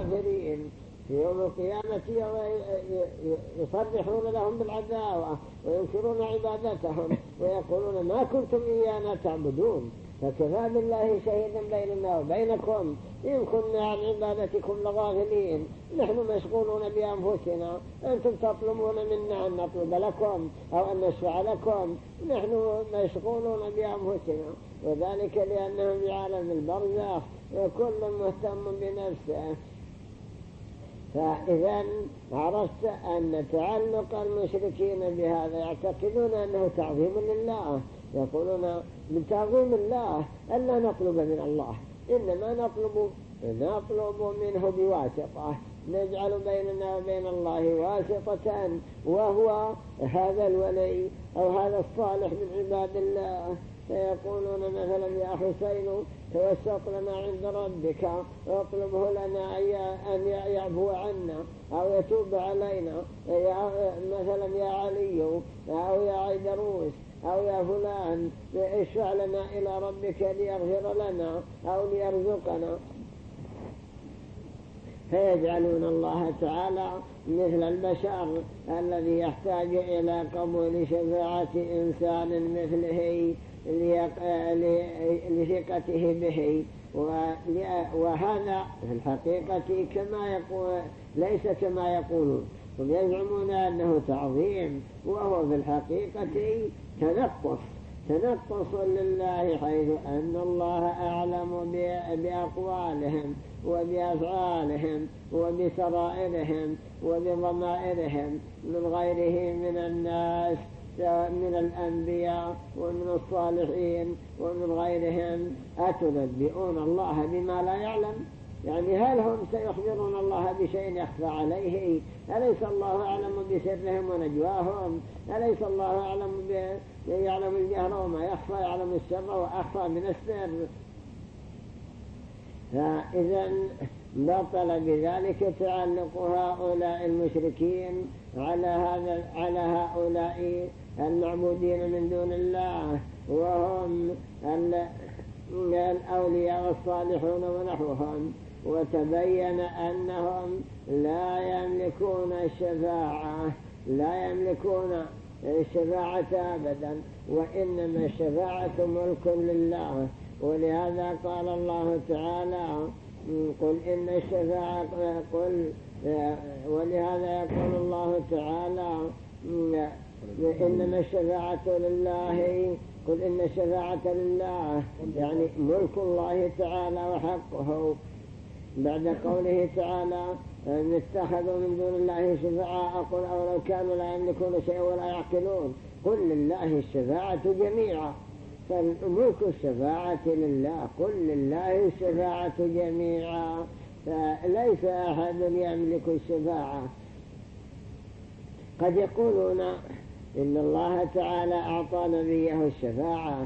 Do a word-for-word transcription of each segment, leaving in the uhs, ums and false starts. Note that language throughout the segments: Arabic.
الكافرين في يوم القيامة يصرحون لهم بالعداوة وينكرون عبادتهم ويقولون ما كنتم إيانا تعبدون، فكفى بالله شهيدا بيننا وبينكم إن كنا عن عبادتكم لغافلين، نحن مشغولون بأنفسنا، أنتم تطلبون منا أن نطلب لكم أو أن نشفع لكم، نحن مشغولون بأنفسنا. وذلك لأنهم في عالم البرزخ وكل مهتم بنفسه. فإذا عرفت أن تعلق المشركين بهذا يعتقدون أنه تعظيم لله، يقولون بتعظيم الله ألا نطلب من الله، إنما نطلب نطلب منه بواسطة، نجعل بيننا وبين الله واسطة وهو هذا الولي أو هذا الصالح من عباد الله. فيقولون مثلا يا حسين توسط لنا عند ربك واطلبه لنا أن يعفو عنا أو يتوب علينا، مثلا يا علي أو يا عيدروس أو يا فلان اشفع لنا إلى ربك ليغفر لنا أو ليرزقنا. فيجعلون الله تعالى مثل البشر الذي يحتاج إلى قبول شفاعة إنسان مثله لثقته به، وهذا في الحقيقة كما يقول ليس كما يقولون، هم يزعمون أنه تعظيم وهو في الحقيقة تنقص تنقص لله، حيث أن الله أعلم بأقوالهم وبأفعالهم وبسرائرهم وبضمائرهم من غيره من الناس من الأنبياء ومن الصالحين ومن غيرهم. أتنبئون الله بما لا يعلم؟ يعني هل هم سيخبرون الله بشيء يخفى عليه؟ أليس الله أعلم بسرهم ونجواهم؟ أليس الله أعلم يعلم الجهر وما يخفى، يعلم السر وأخفى من السر؟ فإذا بطل بذلك تعلق هؤلاء المشركين على هذا على هؤلاء المعبودين من دون الله، وهم الأولياء والصالحون ونحوهم، وتبين أنهم لا يملكون الشفاعة لا يملكون الشفاعة أبدا، وإنما الشفاعة ملك لله. ولهذا قال الله تعالى قل إن الشفاعة قل ولهذا يقول الله تعالى إنما الشفاعة لله قل إن الشفاعة لله، يعني ملك الله تعالى وحقه، بعد قوله تعالى أن اتخذوا من دون الله شفعاء قل أو لو كانوا لا يملكون شيئا ولا يعقلون، قل لله الشفاعة جميعا، فملك الشفاعة لله، قل لله الشفاعة جميعا، فليس أحد يملك الشفاعة. قد يقولون إن الله تعالى أعطى نبيه الشفاعة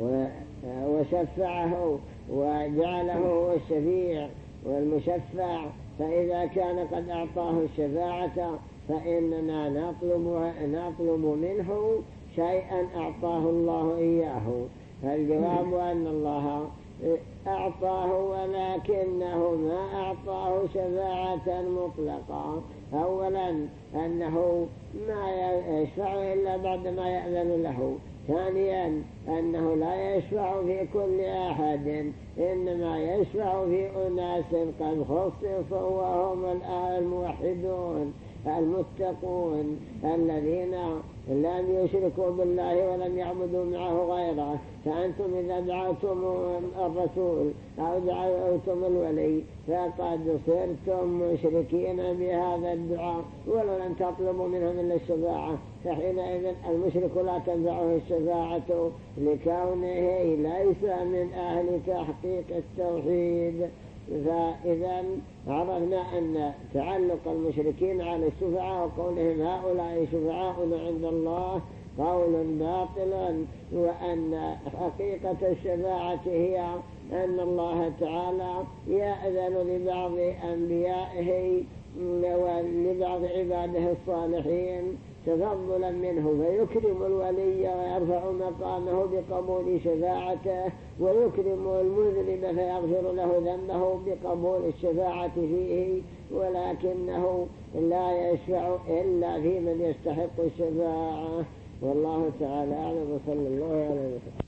وشفعه وجعله هو الشفيع والمشفع، فإذا كان قد أعطاه الشفاعة فإننا نطلب, نطلب منه شيئا أعطاه الله إياه. فالجواب أن الله أعطاه ولكنه ما أعطاه شفاعة مطلقة. أولا أنه ما يشفع إلا بعد ما يأذن له، ثانيا أنه لا يشفع في كل أحد، إنما يشفع في أناس قد خصصوا وهم الموحدون المتقون الذين لم يشركوا بالله ولم يعبدوا معه غيره. فأنتم إذا دعوتم الرسول أو دعوتم الولي فقد صرتم مشركين بهذا الدعاء ولو لم تطلبوا منهم إلا الشفاعة، فحينئذ المشرك لا تنفعه الشفاعة لكونه ليس من أهل تحقيق التوحيد. فإذا عرفنا أن تعلق المشركين على الشفعاء وقولهم هؤلاء شفعاؤنا عند الله قول باطل، وأن حقيقة الشفاعة هي أن الله تعالى يأذن لبعض أنبيائه ولبعض عباده الصالحين تفضلا منه، فيكرم الولي ويرفع مقامه بقبول شفاعته، ويكرم المذنب فيغفر له ذنبه بقبول الشفاعة فيه، ولكنه لا يشفع إلا في من يستحق الشفاعة. والله تعالى أعلم، وصلى الله عليه وسلم.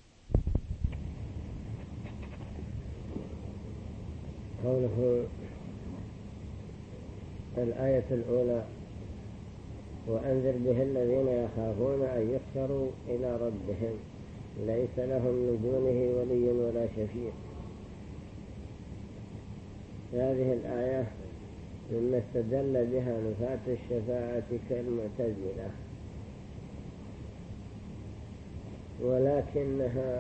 قوله الآية الأولى: وأنذر به الذين يخافون أن يحشروا إلى ربهم ليس لهم من دونه ولي ولا شفيع. هذه الآية مما استدل بها نفاة الشفاعة كالمعتزلة، ولكنها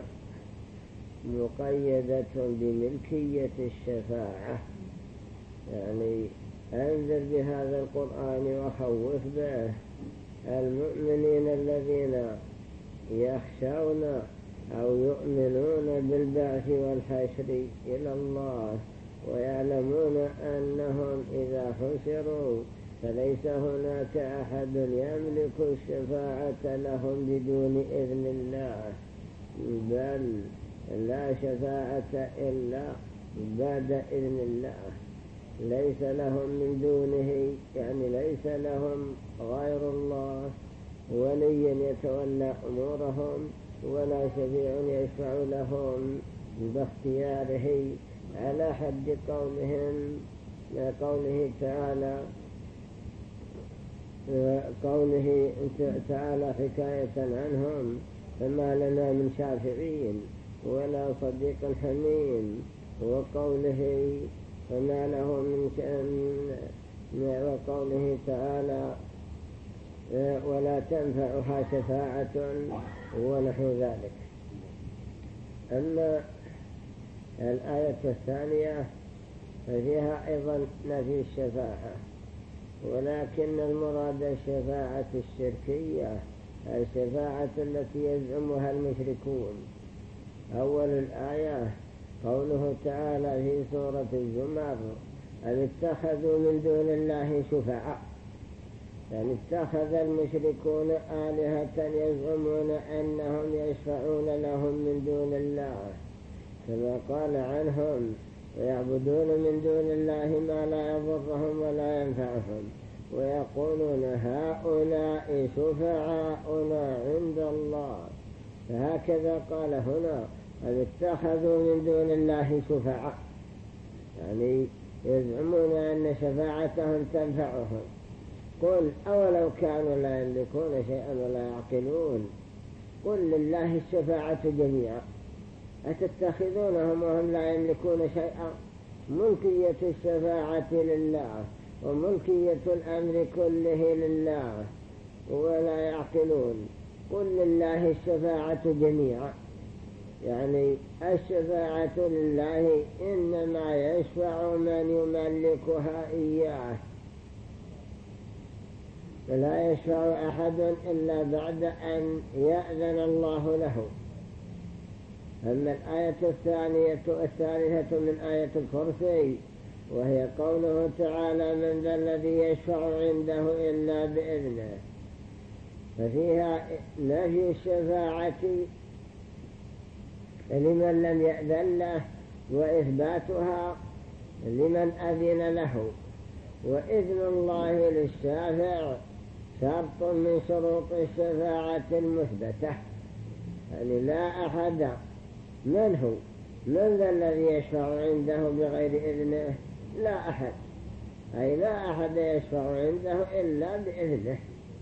مقيدة بملكية الشفاعة، يعني أنذر بهذا القرآن وخوف به المؤمنين الذين يخشون أو يؤمنون بالبعث والحشر إلى الله، ويعلمون أنهم إذا حشروا فليس هناك أحد يملك الشفاعة لهم بدون إذن الله، بل لا شفاعة إلا بعد إذن الله. ليس لهم من دونه، يعني ليس لهم غير الله ولي يتولى أمورهم ولا شفيع يشفع لهم باختياره، على حد قولهم قوله تعالى قوله تعالى حكاية عنهم: فما لنا من شافعين ولا صديق حميم. وقوله فما له من وقوله تعالى: ولا تنفعها شفاعة ونحو ذلك. أما الآية الثانية ففيها أيضا نفي الشفاعة، ولكن المراد الشفاعة الشركية، الشفاعة التي يزعمها المشركون. أول الآية قوله تعالى في سورة الزمر: أن اتخذوا من دون الله شفعاء، يعني اتخذ المشركون آلهة يزعمون أنهم يشفعون لهم من دون الله، كما قال عنهم: ويعبدون من دون الله ما لا يضرهم ولا ينفعهم ويقولون هؤلاء شفعاؤنا عند الله. فهكذا قال هنا: أن اتخذوا من دون الله شفعاء، يعني يزعمون أن شفاعتهم تنفعهم. قل أولو كانوا لا يملكون شيئا ولا يعقلون، قل لله الشفاعة جميعا أتتخذونهم وهم لا يملكون شيئا. ملكية الشفاعة لله وملكية الأمر كله لله ولا يعقلون. قل لله الشفاعة جميعا، يعني الشفاعة لله إنما يشفع من يملكها إياه، فلا يشفع أحد إلا بعد أن يأذن الله له. أما الآية الثانية الثالثة من آية الكرسي وهي قوله تعالى: من ذا الذي يشفع عنده إلا بإذنه، ففيها نفي الشفاعة لمن لم يأذن له وإثباتها لمن أذن له. وإذن الله للشافع شرط من شروط الشفاعة المثبتة، يعني لا أحد من هو من ذا الذي يشفع عنده بغير إذنه؟ لا أحد، أي لا أحد يشفع عنده إلا بإذنه.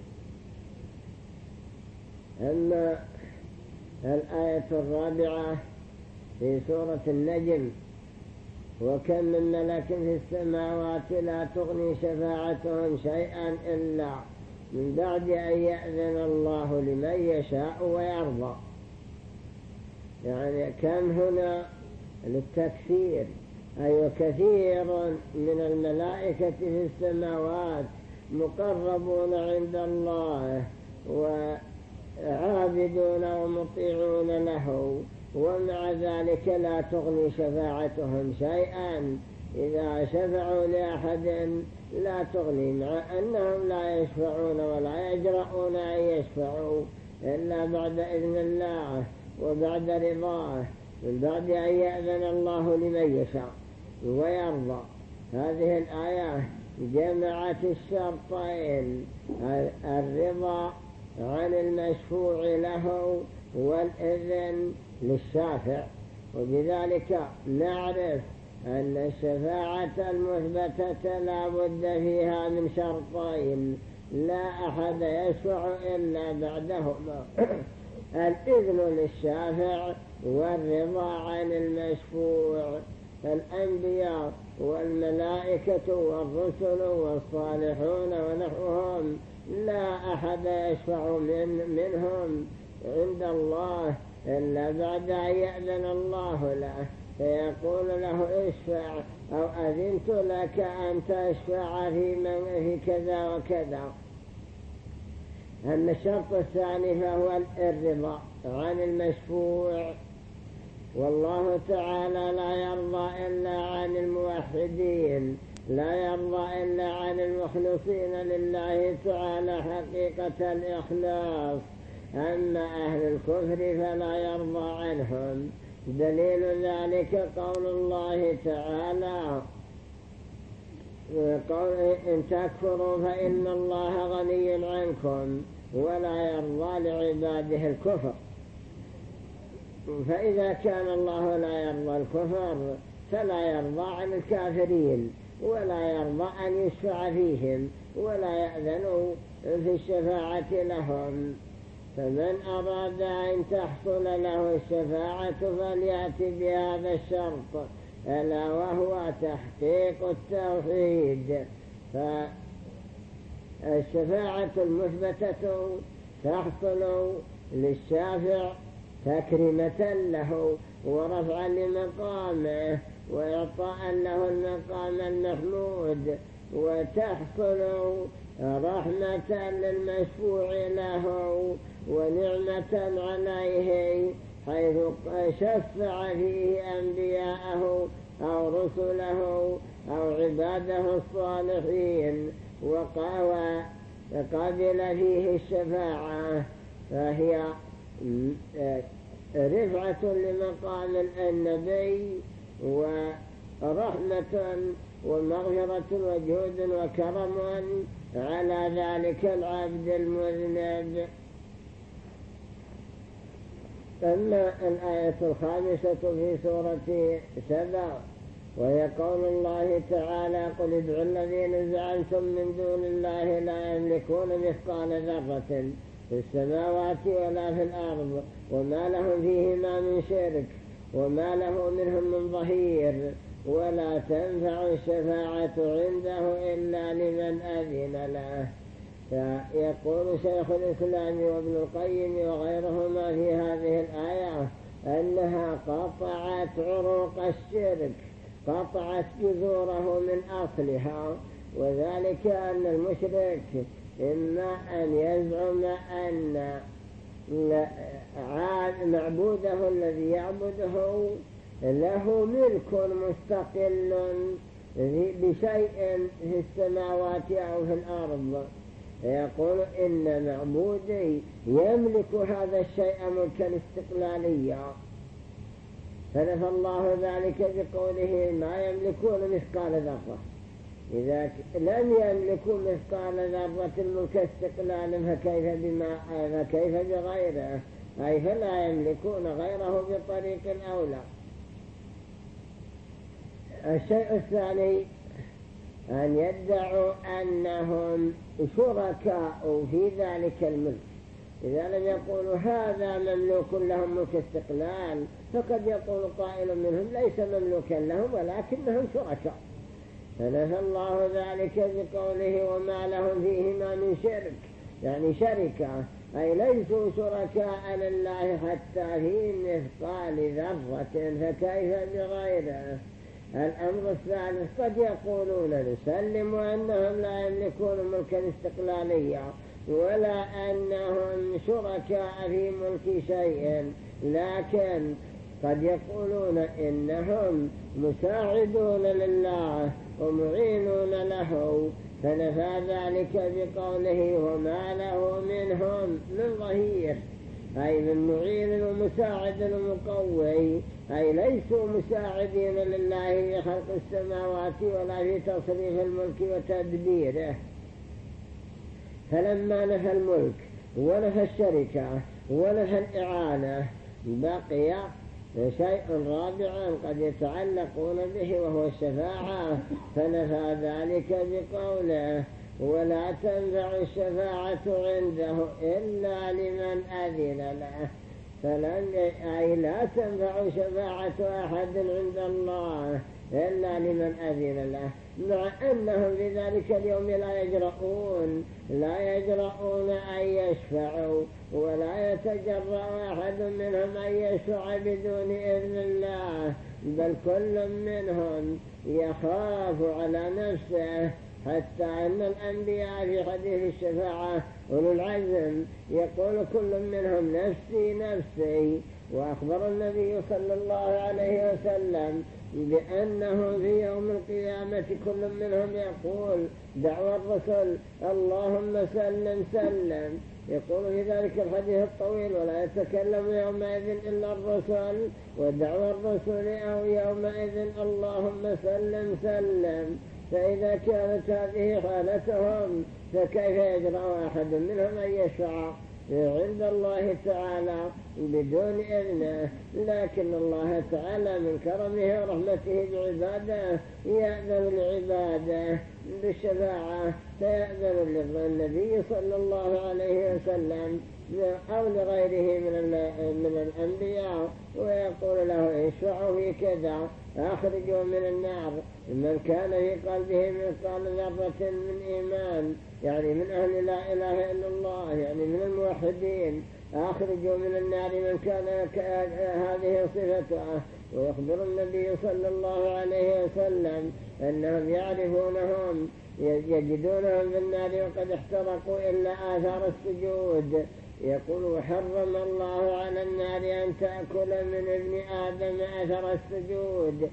أما الآية الرابعة في سورة النجم: وكم من ملك في السماوات لا تغني شفاعتهم شيئا إلا من بعد أن يأذن الله لمن يشاء ويرضى. يعني كم هنا للتكثير، أي كثير من الملائكة في السماوات مقربون عند الله وعابدون ومطيعون له، ومع ذلك لا تغني شفاعتهم شيئا. إذا شفعوا لأحد لا تغني، مع أنهم لا يشفعون ولا يجرؤون أن يشفعوا إلا بعد إذن الله وبعد رضاه، من بعد أن يأذن الله لمن يشاء ويرضى. هذه الآية جمعت الشرطين: الرضا عن المشفوع له والإذن للشافع. وبذلك نعرف أن الشفاعة المثبتة لا بد فيها من شرطين لا أحد يشفع إلا بعدهما: الإذن للشافع والرضا عن المشفوع. الأنبياء والملائكة والرسل والصالحون ونحوهم لا أحد يشفع من منهم عند الله إلا بعد أن يأذن الله له، فيقول له اشفع أو أذنت لك أن تشفع في, من في كذا وكذا. أما الشرط الثاني فهو الرضا عن المشفوع، والله تعالى لا يرضى إلا عن الموحدين، لا يرضى إلا عن المخلصين لله تعالى حقيقة الإخلاص. أما أهل الكفر فلا يرضى عنهم. دليل ذلك قول الله تعالى: قول إن تكفروا فإن الله غني عنكم ولا يرضى لعباده الكفر. فإذا كان الله لا يرضى الكفر فلا يرضى عن الكافرين، ولا يرضى أن يشفع فيهم، ولا يأذن في الشفاعة لهم. فمن أراد أن تحصل له الشفاعة فليأتي بهذا الشرط، ألا وهو تحقيق التوحيد. فالشفاعة المثبتة تحصل للشافع تكريمة له ورفعا لمقامه وإعطاء له المقام المحمود، وتحصل رحمة للمشفوع له ونعمة عليه، حيث شفع فيه أنبياءه أو رسله أو عباده الصالحين وقابل فيه الشفاعة، فهي رفعة لمقام النبي ورحمة ومغفرة وجود وكرم على ذلك العبد المذنب. أما الآية الخامسة في سورة سبع وهي قول الله تعالى: قل ادعوا الذين زعمتم من دون الله لا يملكون مثقال ذرة في السماوات ولا في الأرض وما لهم فيهما من شرك وما له منهم من ظهير ولا تنفع الشفاعة عنده إلا لمن أذن له. فيقول شيخ الإسلام وابن القيم وغيرهما في هذه الآية أنها قطعت عروق الشرك، قطعت جذوره من أصلها، وذلك أن المشرك إما أن يزعم أن معبوده الذي يعبده له ملك مستقل بشيء في السماوات أو في الأرض، يقول إن معبودي يملك هذا الشيء ملكا استقلاليا، فنفى الله ذلك بقوله: ما يملكون مثقال ذرة. إذا لم يملكوا مثقال ذرة الملك استقلالا فكيف بما فكيف بغيره، أي فلا يملكون غيره بطريق أولى. الشيء الثاني أن يدعوا أنهم شركاء في ذلك الملك. إذا لم يقولوا هذا مملوك لهم ملك استقلال، فقد يقول قائل منهم ليس مملوكا لهم ولكنهم شركاء، فنفى الله ذلك بقوله: وما لهم فيهما من شرك، يعني شركة، أي ليسوا شركاء لله حتى في مثقال ذرة، فكيف بغيره. الأمر الثالث: قد يقولون نسلم أنهم لا يملكون ملكا استقلاليا ولا أنهم شركاء في ملك شيء، لكن قد يقولون إنهم مساعدون لله ومعينون له، فنفى ذلك بقوله وما له منهم من ظهير، أي من معين ومساعد ومقوي، أي ليسوا مساعدين لله في خلق السماوات ولا في تصريف الملك وتدبيره. فلما نفى الملك ونفى الشركة ونفى الإعانة بقي شيء رابع قد يتعلقون به وهو الشفاعة، فنفى ذلك بقوله ولا تنفع الشفاعة عنده إلا لمن أذن له، فلن أي لا تنفع شفاعة أحد عند الله إلا لمن أذن له، مع أنهم في ذلك اليوم لا يجرؤون لا يجرؤون أن يشفعوا، ولا يتجرأ أحد منهم أن يشفع بدون إذن الله، بل كل منهم يخاف على نفسه، حتى أن الأنبياء في حديث الشفاعة أولو العزم يقول كل منهم نفسي نفسي. وأخبر النبي صلى الله عليه وسلم بأنه في يوم القيامة كل منهم يقول دعوى الرسل اللهم سلم سلم، يقول في ذلك الحديث الطويل ولا يتكلم يومئذ إلا الرسل، ودعوى الرسل أو يومئذ اللهم سلم سلم. فإذا كانت هذه حالتهم فكيف يجرأ أحد منهم أن يشفع عند الله تعالى بدون إذنه؟ لكن الله تعالى من كرمه ورحمته بعباده يأذن لعباده بالشفاعة، فيأذن للنبي صلى الله عليه وسلم أو لغيره من الأنبياء ويقول له اشفعوا في كذا، أخرجوا من النار من كان في قلبه مثقال ذرة من إيمان، يعني من أهل لا إله إلا الله، يعني من الموحدين، أخرجوا من النار من كان هذه صفته. ويخبر النبي صلى الله عليه وسلم أنهم يعرفونهم يجدونهم في النار وقد احترقوا إلا آثار السجود، يقول وحرم الله على النار أن تأكل من ابن آدم أثر السجود.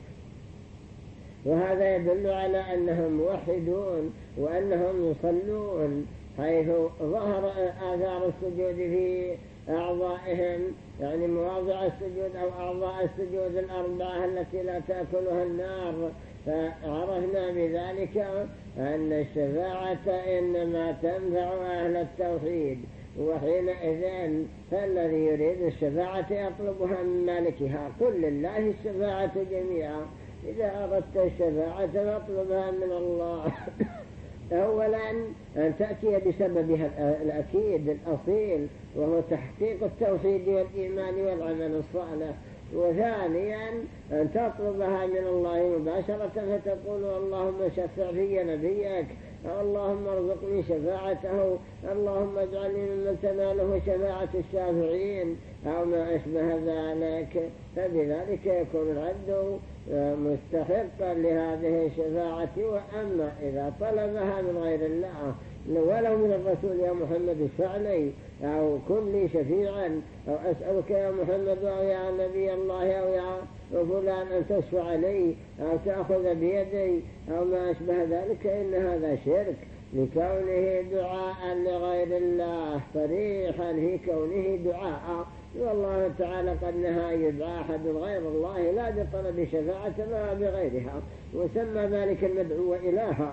وهذا يدل على أنهم موحدون وأنهم يصلون، حيث ظهر آثار السجود في أعضائهم، يعني مواضع السجود أو أعضاء السجود الأربعة التي لا تأكلها النار. فعرفنا بذلك أن الشفاعة إنما تنفع أهل التوحيد، وحينئذ فالذي يريد الشفاعة يطلبها من مالكها. قل لله الشفاعة جميعا، إذا أردت الشفاعة فاطلبها من الله. أولا أن تأتي بسببها الأكيد الأصيل وهو تحقيق التوحيد والإيمان والعمل الصالح. وثانيا أن تطلبها من الله مباشرة فتقول اللهم شفع في نبيك، اللهم ارزقني شفاعته، اللهم اجعلني ممن تناله شفاعة الشافعين أو ما أشبه ذلك. فبذلك يكون العبد مستحقا لهذه الشفاعة. وأما إذا طلبها من غير الله ولو من الرسول يا محمد اشفع لي أو كن لي شفيعا أو أسألك يا محمد أو يا نبي الله أو يا فلان أن تشفع لي أو تأخذ بيدي أو ما أشبه ذلك، إن هذا شرك لكونه دعاء لغير الله، صريحا في كونه دعاء. والله تعالى قد نهى أن يدعى أحد غير الله لا بطلب شفاعة ولا بغيرها، وسمى ذلك المدعو إلها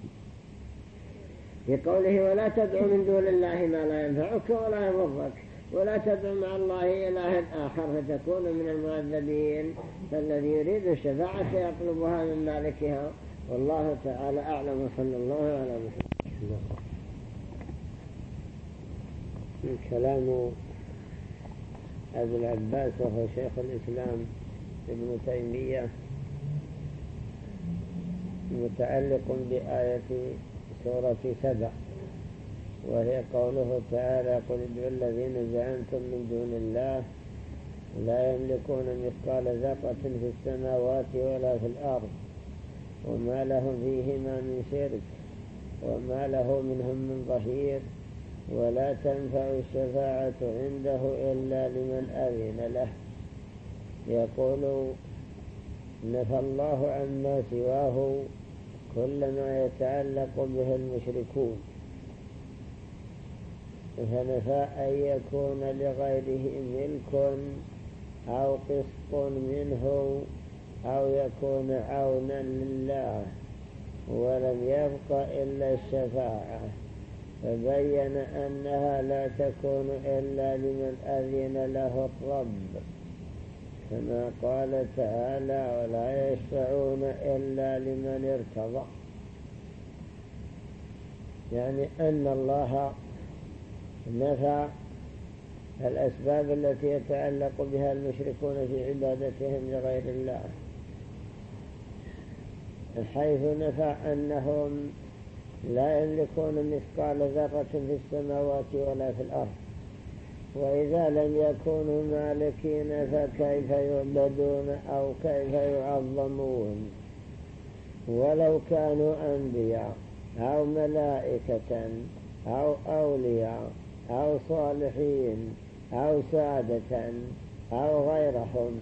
في قوله ولا تدعو من دون الله ما لا ينفعك ولا يضرك ولا تدعو مع الله إلها آخر فتكون من المعذبين. فالذي يريد الشفاعة يطلبها من مالكها، والله تعالى أعلم. وصلى الله على محمد. من كلام أبي العباس وهو شيخ الإسلام ابن تيمية متعلق بآية سورة سبع، وهي قوله تعالى قل ادعوا الذين زعمتم من دون الله لا يملكون مثقال ذرة في السماوات ولا في الأرض وما لهم فيهما من شرك وما له منهم من ظهير ولا تنفع الشفاعة عنده إلا لمن أذن له. يقول نفى الله عما سواه كل ما يتعلق به المشركون، فنفى أن يكون لغيره ملك أو قسط منه أو يكون عونا لله، ولم يبق إلا الشفاعة، فبين أنها لا تكون إلا لمن أذن له الرب، كما قال تعالى ولا يشفعون إلا لمن ارتضى، يعني أن الله نفى الأسباب التي يتعلق بها المشركون في عبادتهم لغير الله، حيث نفى أنهم لا يملكون مثقال ذرة في السماوات ولا في الأرض، وإذا لم يكونوا مالكين فكيف يعبدون أو كيف يعظمون، ولو كانوا أنبياء أو ملائكة أو أولياء أو صالحين أو سادة أو غيرهم،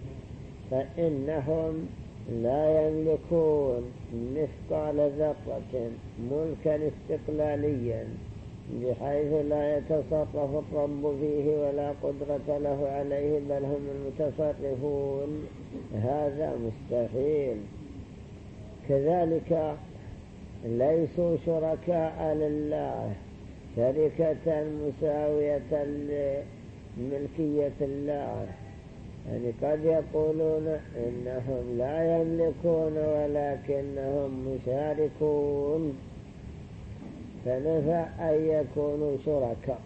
فإنهم لا يملكون مثقال ذرة ملكا استقلاليا بحيث لا يتصرف الرب فيه ولا قدرة له عليه، بل هم المتصرفون، هذا مستحيل. كذلك ليسوا شركاء لله شركة مساوية لملكية الله، يعني قد يقولون إنهم لا يملكون ولكنهم مشاركون، فنفى أن يكونوا شركاء.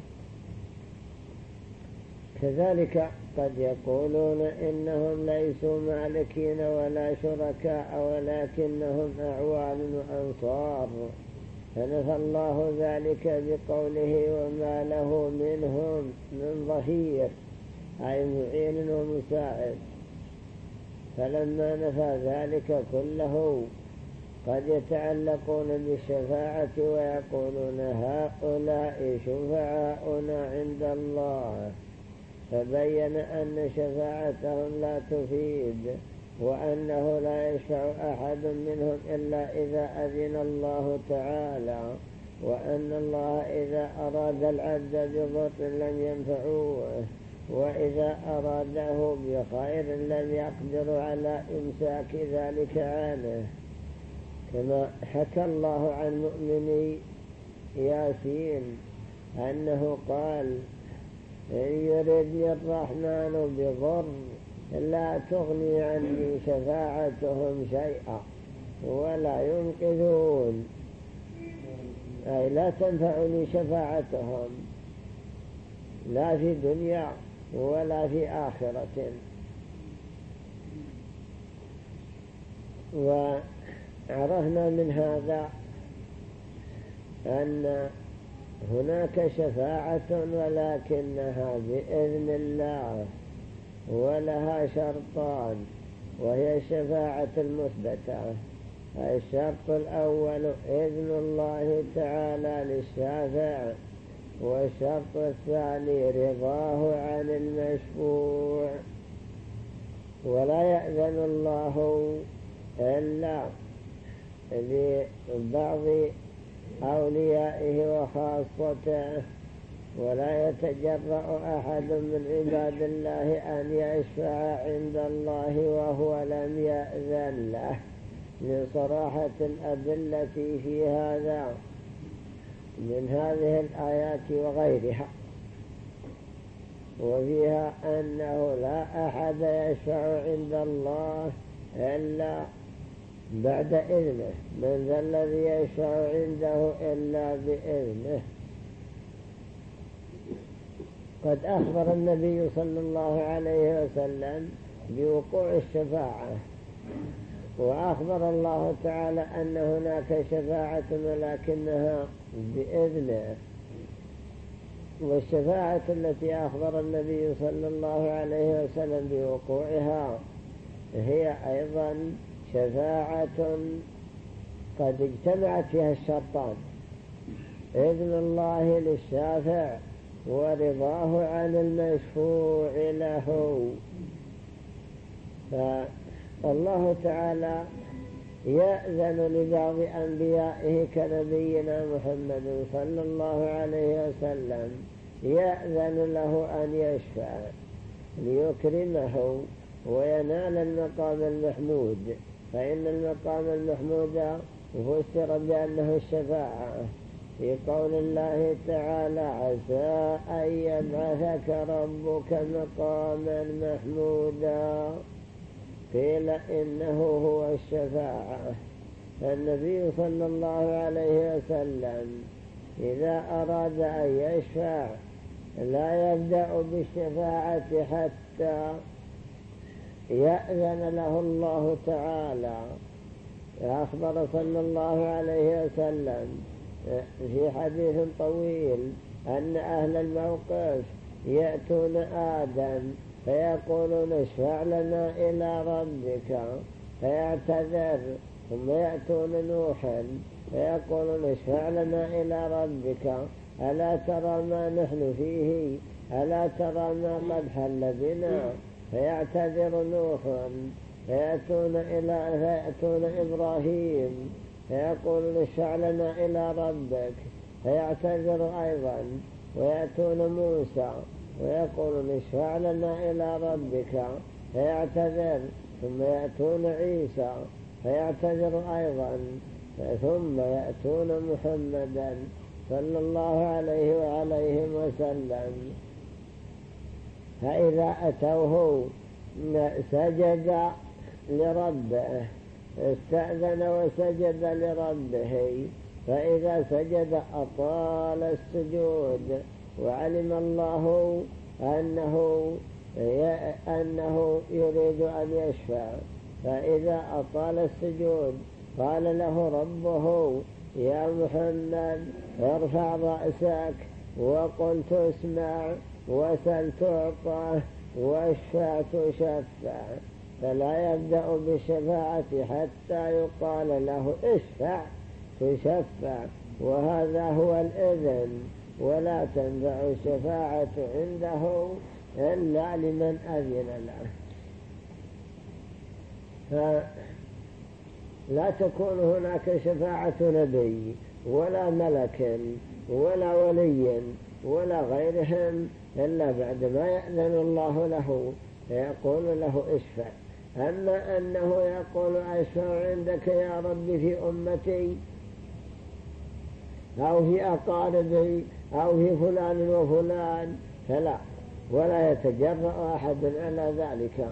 كذلك قد يقولون إنهم ليسوا مالكين ولا شركاء ولكنهم أعوان وأنصار، فنفى الله ذلك بقوله وما له منهم من ظهير، أي معين ومساعد. فلما نفى ذلك كله قد يتعلقون بالشفاعة ويقولون هؤلاء شفعاؤنا عند الله، فبين أن شفاعتهم لا تفيد، وأنه لا يشفع أحد منهم إلا إذا أذن الله تعالى، وأن الله إذا أراد العبد بضر لم ينفعوه، وإذا أراده بخير لم يقدر على إمساك ذلك عنه، كما حكى الله عن مؤمني ياسين أنه قال إن يردني الرحمن بضر لا تغني عني شفاعتهم شيئا ولا ينقذون، أي لا تنفعني شفاعتهم لا في دنيا ولا في آخرة. وعرفنا من هذا أن هناك شفاعة ولكنها بإذن الله، ولها شرطان، وهي الشفاعة المثبتة. الشرط الأول إذن الله تعالى للشافع، والشرط الثاني رضاه عن المشفوع. ولا يأذن الله إلا لبعض أوليائه وخاصته، ولا يتجرأ أحد من عباد الله أن يشفع عند الله وهو لم يأذن له، لصراحة الأدلة في هذا من هذه الآيات وغيرها، وفيها أنه لا أحد يشفع عند الله إلا بعد إذنه، من ذا الذي يشفع عنده إلا بإذنه. قد أخبر النبي صلى الله عليه وسلم بوقوع الشفاعة، وأخبر الله تعالى أن هناك شفاعة ولكنها بإذنه. والشفاعة التي أخبر النبي صلى الله عليه وسلم بوقوعها هي أيضا شفاعة قد اجتمعت فيها الشرطان: إذن الله للشافع ورضاه عن المشفوع له. فالله تعالى يأذن لبعض أنبيائه كنبينا محمد صلى الله عليه وسلم، يأذن له أن يشفع ليكرمه وينال المقام المحمود، فإن المقام المحمود فسر بأنه الشفاعة في قول الله تعالى: عسى أن يبعثك ربك مقاما محمودا. قيل إنه هو الشفاعة. فالنبي صلى الله عليه وسلم إذا أراد أن يشفع لا يبدأ بالشفاعة حتى يأذن له الله تعالى. أخبر صلى الله عليه وسلم في حديث طويل أن أهل الموقف يأتون آدم فيقولون: اشفع لنا إلى ربك، فيعتذر. ثم يأتون نوحا فيقولون: اشفع لنا إلى ربك، ألا ترى ما نحن فيه، ألا ترى ما قد حل بنا؟ فيعتذر نوح. فيأتون إلى فيأتون إبراهيم فيقولون: اشفع لنا إلى ربك، فيعتذر أيضا. ويأتون موسى ويقولون: اشفع لنا إلى ربك، فيعتذر. ثم يأتون عيسى فيعتذر أيضا. ثم يأتون محمدا صلى الله عليه وعليهم وسلم، فإذا أتوه سجد لربه، استأذن وسجد لربه. فإذا سجد أطال السجود، وعلم الله أنه أنه يريد أن يشفع. فإذا أطال السجود قال له ربه: يا محمد ارفع رأسك وقل تسمع، وسل تعطى، واشفع تشفع. فلا يبدأ بالشفاعة حتى يقال له: اشفع تشفع. وهذا هو الإذن، ولا تنفع الشفاعة عنده إلا لمن أذن له. فلا تكون هناك شفاعة نبي ولا ملك ولا ولي ولا غيرهم إلا بعد ما يأذن الله له، فيقول له: اشفع. أما أنه يقول: أشفع عندك يا رب في أمتي أو في أقاربي أو في فلان وفلان، فلا، ولا يتجرأ أحد على ذلك.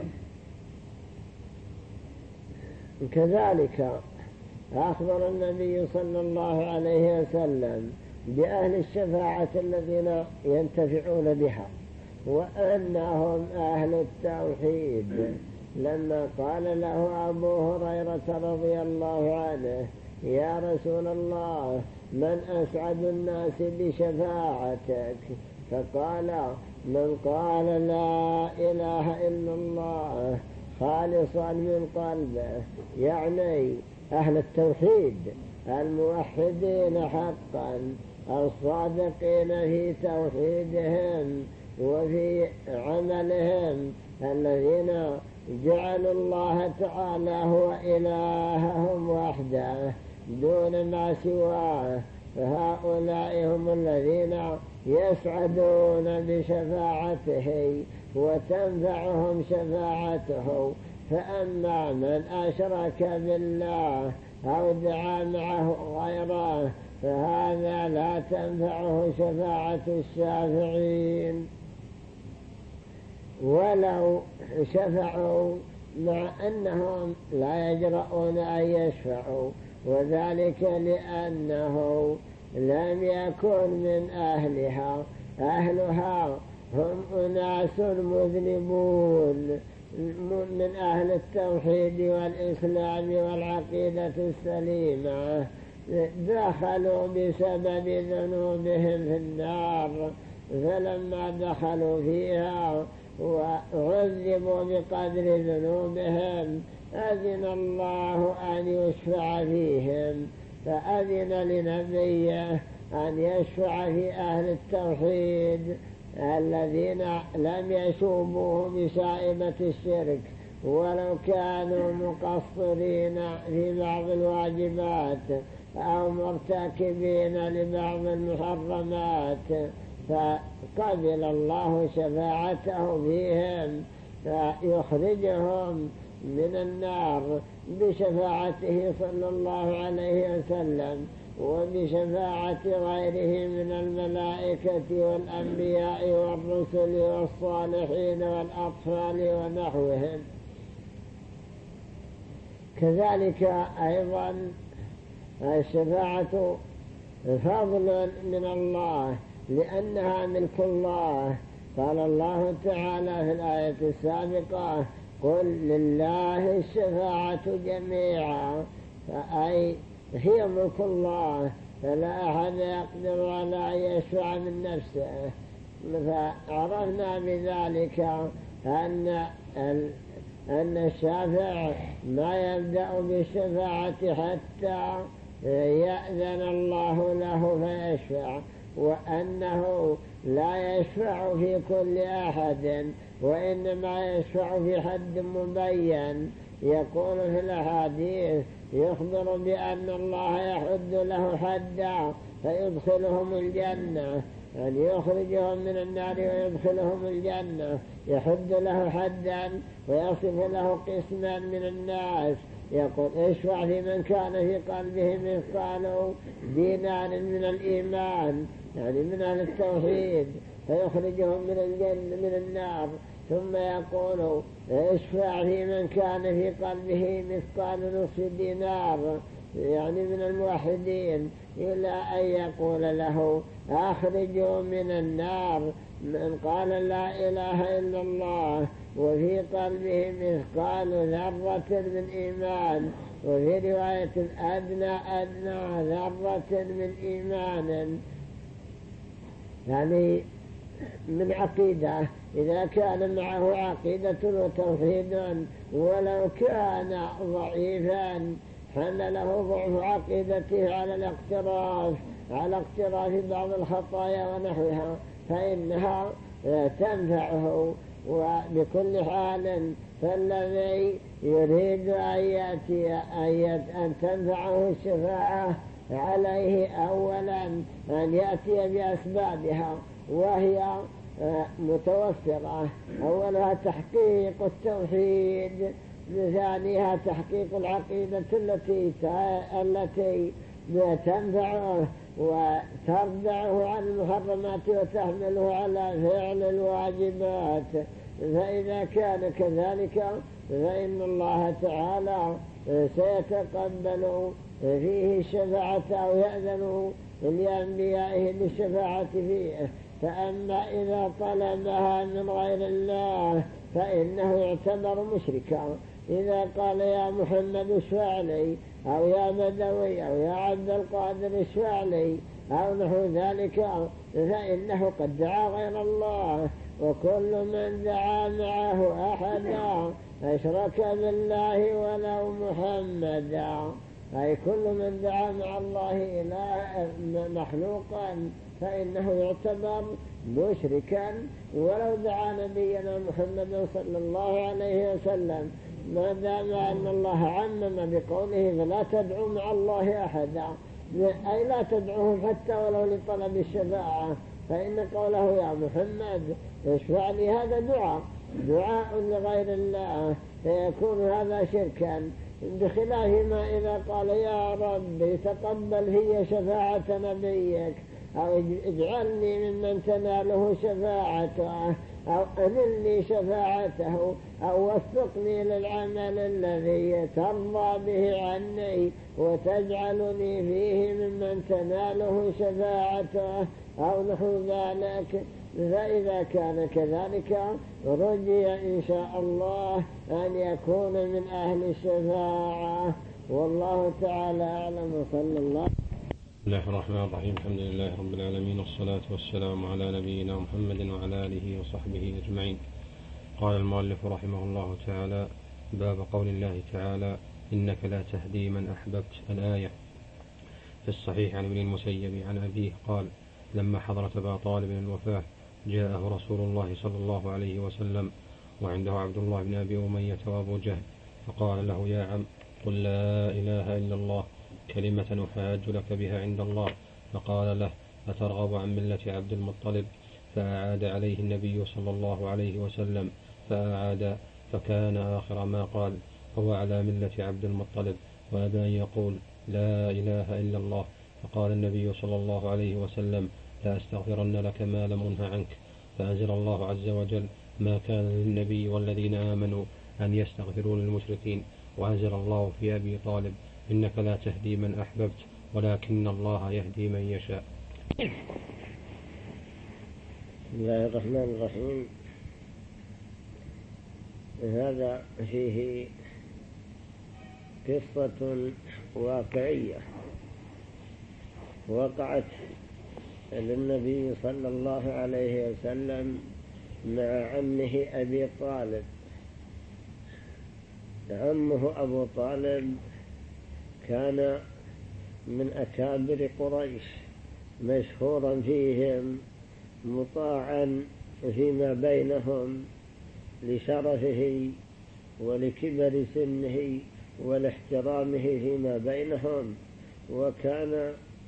كذلك أخبر النبي صلى الله عليه وسلم بأهل الشفاعة الذين ينتفعون بها، وأنهم أهل التوحيد. لما قال له أبو هريرة رضي الله عنه: يا رسول الله، من أسعد الناس بشفاعتك؟ فقال: من قال لا إله إلا الله خالصا من قلبه، يعني أهل التوحيد الموحدين حقا، الصادقين في توحيدهم وفي عملهم، الذين جعلوا الله تعالى هو إلههم وحده دون ما سواه. فهؤلاء هم الذين يسعدون بشفاعته وتنفعهم شفاعته. فأما من أشرك بالله أو دعا معه غيره فهذا لا تنفعه شفاعة الشافعين، ولو شفعوا مع أنهم لا يجرؤون أن يشفعوا، وذلك لأنه لم يكن من أهلها. أهلها هم أناس مذنبون من أهل التوحيد والإسلام والعقيدة السليمة، دخلوا بسبب ذنوبهم في النار. فلما دخلوا فيها وعذبوا بقدر ذنوبهم أذن الله أن يشفع فيهم، فأذن لنبيه أن يشفع في أهل التوحيد الذين لم يشوبوه بشائبة الشرك ولو كانوا مقصرين في بعض الواجبات أو مرتكبين لبعض المحرمات، فقبل الله شفاعته فيهم فيخرجهم من النار بشفاعته صلى الله عليه وسلم وبشفاعة غيره من الملائكة والأنبياء والرسل والصالحين والأطفال ونحوهم. كذلك أيضا الشفاعة فضل من الله لأنها ملك الله. قال الله تعالى في الآية السابقة: قل لله الشفاعة جميعا، فأي هي ملك الله، فلا أحد يقدر على أن يشفع من نفسه. فعرفنا بذلك أن أن الشافع ما يبدأ بالشفاعة حتى يأذن الله له فيشفع، وأنه لا يشفع في كل أحد، وإنما يشفع في حد مبين. يقول في الأحاديث يخبر بأن الله يحد له حدا فيدخلهم الجنة، يعني يخرجهم من النار ويدخلهم الجنة. يحد له حدا ويصف له قسما من الناس. يقول: اشفع في من كان في قلبه مثقال دينار من الإيمان، يعني من أهل التوحيد، فيخرجهم من الجنة من النار. ثم يقول: اشفع في من كان في قلبه مثقال نصف دينار، يعني من الموحدين، إلى أن يقول له: أخرجوا من النار من قال لا إله إلا الله وفي قلبه مثقال ذرة من إيمان، وفي رواية أدنى أدنى ذرة من إيمان، يعني من عقيدة. إذا كان معه عقيدة وتوحيد ولو كان ضعيفا حمله ضعف عقيدته على الاقتراف على اقتراف بعض الخطايا ونحوها، فإنها تنفعه. وبكل حال فالذي يريد أن يأتي أن تنفعه الشفاعة عليه أولا أن يأتي بأسبابها، وهي متوفرة. أولها تحقيق التوحيد، ثانيها تحقيق العقيدة التي التي تنفعه وتردعه عن المحرمات وتحمله على فعل الواجبات. فإذا كان كذلك فإن الله تعالى سيتقبل فيه الشفاعة أو يأذن لأنبيائه بالشفاعة فيه. فأما إذا طلبها من غير الله فإنه يعتبر مشركا. إذا قال: يا محمد اشفع لي، أو يا بدوي، أو يا عبد القادر اشفع لي، أو نحو ذلك، فإنه قد دعا غير الله. وكل من دعا معه أحدا أشرك بالله ولو محمدا، أي كل من دعا مع الله إله مخلوقا فإنه يعتبر مشركا ولو دعا نبينا محمد صلى الله عليه وسلم، ما دام أن الله عمم بقوله: فلا تدعوا مع الله أحدا، أي لا تدعوه حتى ولو لطلب الشفاعة. فإن قوله: يا محمد اشفع لي، هذا دعاء دعاء لغير الله، فيكون هذا شركا، بخلاف ما إذا قال: يا رب تقبل في شفاعة نبيك، أو اجعلني ممن تناله شفاعته، أو أذلني شفاعته، أو وفقني للعمل الذي ترضى به عني وتجعلني فيه ممن تناله شفاعته، أو نحو ذلك. فإذا كان كذلك رجي إن شاء الله أن يكون من أهل الشفاعة، والله تعالى أعلم. وصلى الله. بسم الله الرحمن الرحيم. الحمد لله رب العالمين، والصلاة والسلام على نبينا محمد وعلى آله وصحبه أجمعين. قال المؤلف رحمه الله تعالى: باب قول الله تعالى: إنك لا تهدي من أحببت، الآية. في الصحيح عن ابن المسيب عن أبيه قال: لما حضرت أبا طالب الوفاة جاءه رسول الله صلى الله عليه وسلم وعنده عبد الله بن أبي أمية وأبو جهل، فقال له: يا عم، قل لا إله إلا الله كلمة أحاج لك بها عند الله. فقال له: أترغب عن ملة عبد المطلب؟ فأعاد عليه النبي صلى الله عليه وسلم، فأعاد، فكان آخر ما قال: هو على ملة عبد المطلب، وأبى أن يقول لا إله إلا الله. فقال النبي صلى الله عليه وسلم: لا أستغفرن لك ما لم أنه عنك. فأنزل الله عز وجل: ما كان للنبي والذين آمنوا أن يستغفروا للمشركين. وأنزل الله في أبي طالب: إنك لا تهدي من أحببت ولكن الله يهدي من يشاء. بسم الله الرحمن الرحيم. هذا فيه قصة واقعية وقعت للنبي صلى الله عليه وسلم مع عمه أبي طالب. عمه أبو طالب كان من أكابر قريش، مشهورا فيهم، مطاعا فيما بينهم لشرفه ولكبر سنه ولاحترامه فيما بينهم، وكان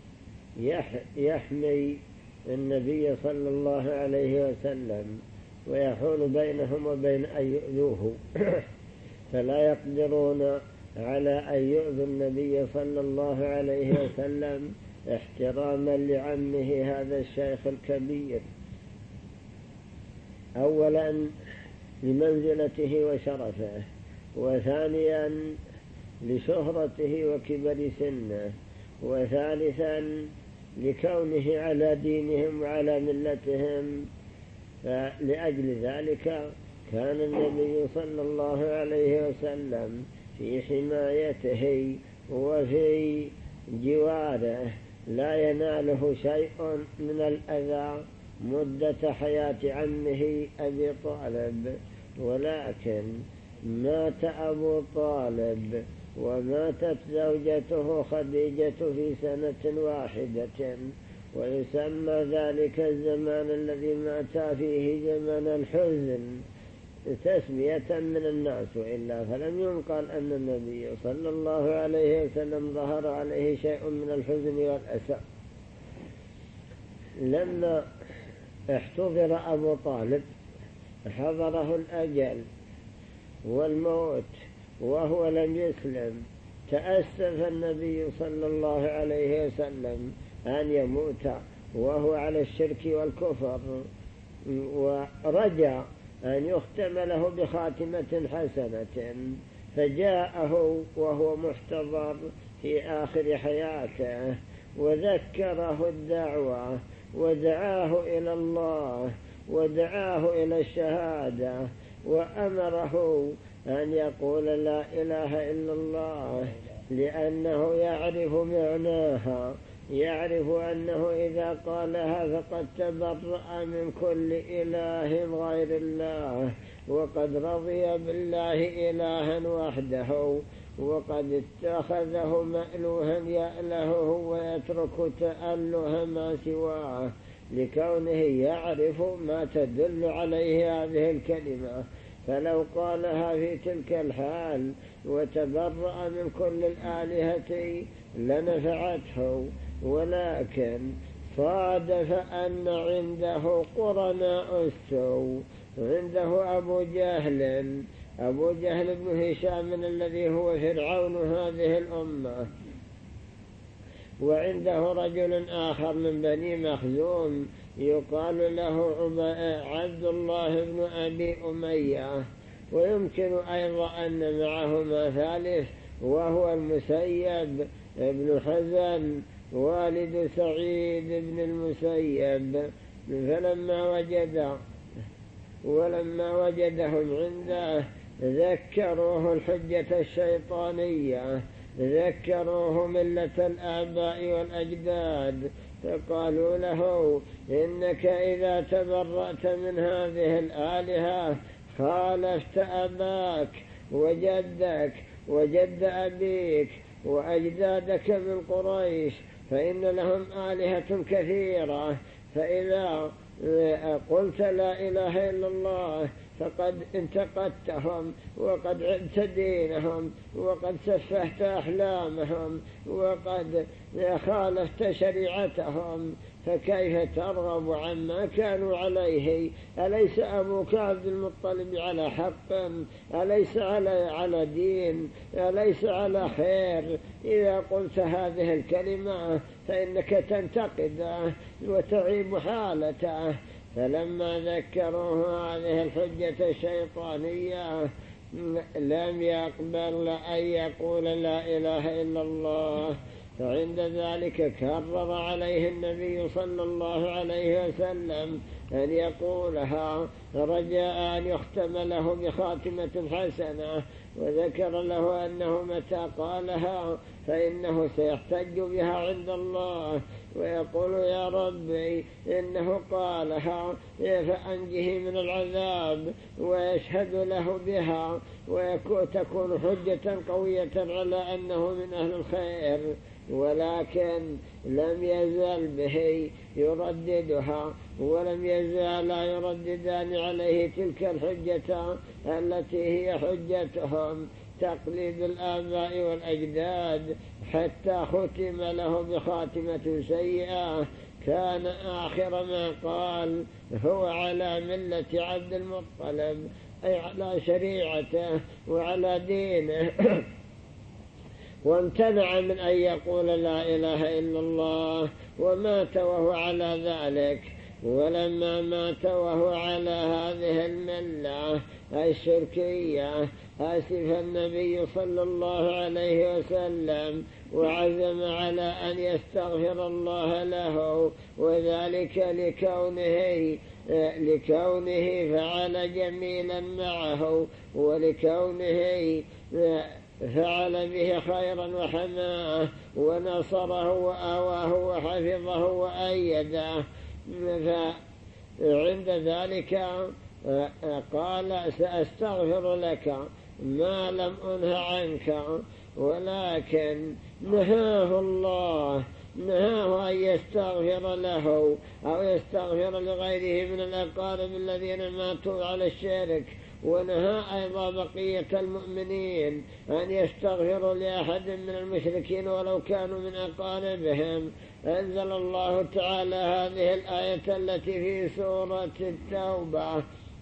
يحمي النبي صلى الله عليه وسلم ويحول بينهم وبين أن يؤذوه فلا يقدرون على أن يؤذوا النبي صلى الله عليه وسلم احتراما لعمه هذا الشيخ الكبير، أولا لمنزلته وشرفه، وثانيا لشهرته وكبر سنه، وثالثا لكونه على دينهم وعلى ملتهم. فلأجل ذلك كان النبي صلى الله عليه وسلم في حمايته وفي جواره، لا يناله شيء من الأذى مدة حياة عمه أبي طالب. ولكن مات أبو طالب وماتت زوجته خديجة في سنة واحدة، ويسمى ذلك الزمان الذي مات فيه زمن الحزن تسمية من الناس، وإلا فلم ينقل أن النبي صلى الله عليه وسلم ظهر عليه شيء من الحزن والأسى. لما احتضر أبو طالب حضره الأجل والموت وهو لم يسلم، تأسف النبي صلى الله عليه وسلم أن يموت وهو على الشرك والكفر، ورجى أن يختم له بخاتمة حسنة، فجاءه وهو محتضر في آخر حياته وذكره الدعوة ودعاه إلى الله ودعاه إلى الشهادة، وأمره أن يقول لا إله إلا الله، لأنه يعرف معناها، يعرف أنه إذا قالها فقد تبرأ من كل إله غير الله، وقد رضي بالله إلها وحده، وقد اتخذه مألوها يألهه ويترك تأله ما سواه، لكونه يعرف ما تدل عليه هذه الكلمة. فلو قالها في تلك الحال وتبرأ من كل الآلهة لنفعته، ولكن صادف أن عنده قرناء السوء، عنده أبو جهل أبو جهل بن هشام الذي هو فرعون هذه الأمة، وعنده رجل آخر من بني مخزوم يقال له عبد الله بن أبي أمية، ويمكن أيضا أن معهما ثالث وهو المسيب بن حزن والد سعيد بن المسيب. فلما وجد ولما وجدهم عنده ذكروه الحجة الشيطانية، ذكروه ملة الآباء والأجداد، فقالوا له إنك إذا تبرأت من هذه الآلهة خالفت أباك وجدك وجد أبيك وأجدادك من قريش، فإن لهم آلهة كثيرة، فإذا قلت لا إله إلا الله فقد انتقدتهم وقد عدت دينهم وقد سفهت أحلامهم وقد خالفت شريعتهم، فكيف ترغب عما كانوا عليه؟ أليس أبوك عبد المطلب على حق؟ أليس على على دين؟ أليس على خير؟ إذا قلت هذه الكلمة فإنك تنتقده وتعيب حالته. فلما ذكروه هذه الحجة الشيطانية لم يقبل أن يقول لا إله إلا الله، فعند ذلك كرر عليه النبي صلى الله عليه وسلم أن يقولها رجاء أن يختم له بخاتمة حسنة، وذكر له أنه متى قالها فإنه سيحتج بها عند الله ويقول يا ربي إنه قالها فأنجه من العذاب، ويشهد له بها وتكون حجة قوية على أنه من أهل الخير. ولكن لم يزال به يرددها ولم يزال يرددان عليه تلك الحجة التي هي حجتهم تقليد الآباء والأجداد، حتى ختم له بخاتمة سيئة كان آخر ما قال هو على ملة عبد المطلب، أي على شريعته وعلى دينه، وامتنع من أن يقول لا إله إلا الله، ومات وهو على ذلك. ولما مات وهو على هذه الملة الشركية آسف النبي صلى الله عليه وسلم وعزم على أن يستغفر الله له، وذلك لكونه لكونه فعل جميلا معه، ولكونه فعل به خيرا وحماه ونصره وآواه وحفظه وأيده. فعند ذلك قال سأستغفر لك ما لم أنه عنك، ولكن نهاه الله نهاه أن يستغفر له أو يستغفر لغيره من الأقارب الذين ماتوا على الشرك، ونهى أيضا بقية المؤمنين أن يستغفروا لأحد من المشركين ولو كانوا من أقاربهم. أنزل الله تعالى هذه الآية التي في سورة التوبة: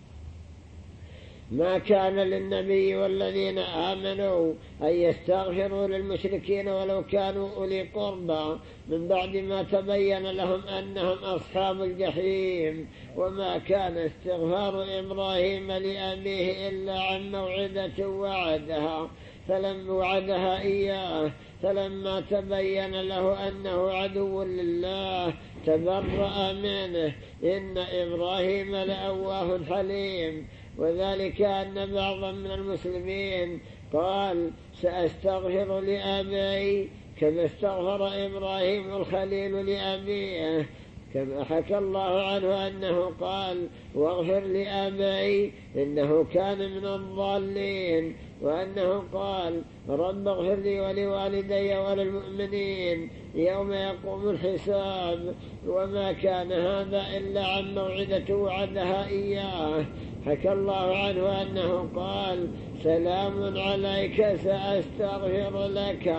ما كان للنبي والذين آمنوا أن يستغفروا للمشركين ولو كانوا أولي قربى من بعد ما تبين لهم أنهم أصحاب الجحيم. وما كان استغفار إبراهيم لأبيه إلا عن موعدة وعدها فلما وعدها إياه فلما تبين له أنه عدو لله تبرأ منه، إن إبراهيم لأواه حليم. وذلك أن بعضا من المسلمين قال سأستغفر لأبي كما استغفر إبراهيم الخليل لأبيه، كما حكى الله عنه أنه قال واغفر لأبي إنه كان من الضالين، وأنه قال رب اغفر لي ولوالدي وللمؤمنين يوم يقوم الحساب. وما كان هذا إلا عن موعدة وعدها إياه. حكى الله عنه أنه قال سلام عليك سأستغفر لك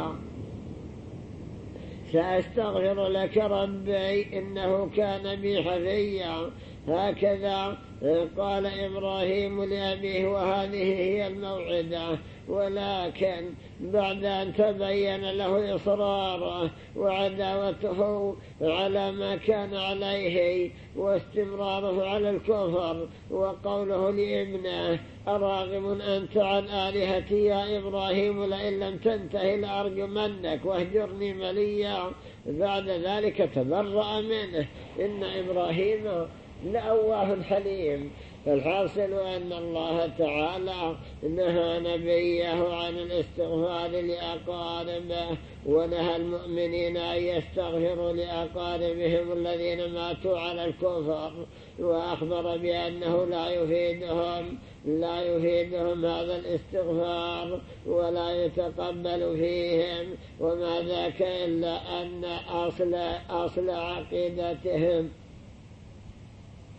سأستغفر لك ربي إنه كان بي حفيا. هكذا قال إبراهيم لأبيه، وهذه هي الموعدة. ولكن بعد أن تبين له إصراره وعداوته على ما كان عليه واستمراره على الكفر، وقوله لابنه أراغب أنت عن آلهتي يا إبراهيم لئن لم تنتهي لأرجمنك واهجرني مليا، بعد ذلك تبرأ منه. إن إبراهيم لأواه حليم. فالحاصل أن الله تعالى نهى نبيه عن الاستغفار لأقاربه، ونهى المؤمنين أن يستغفروا لأقاربهم الذين ماتوا على الكفر، وأخبر بأنه لا يفيدهم لا يفيدهم هذا الاستغفار ولا يتقبل فيهم، وما ذاك إلا أن أصل, أصل عقيدتهم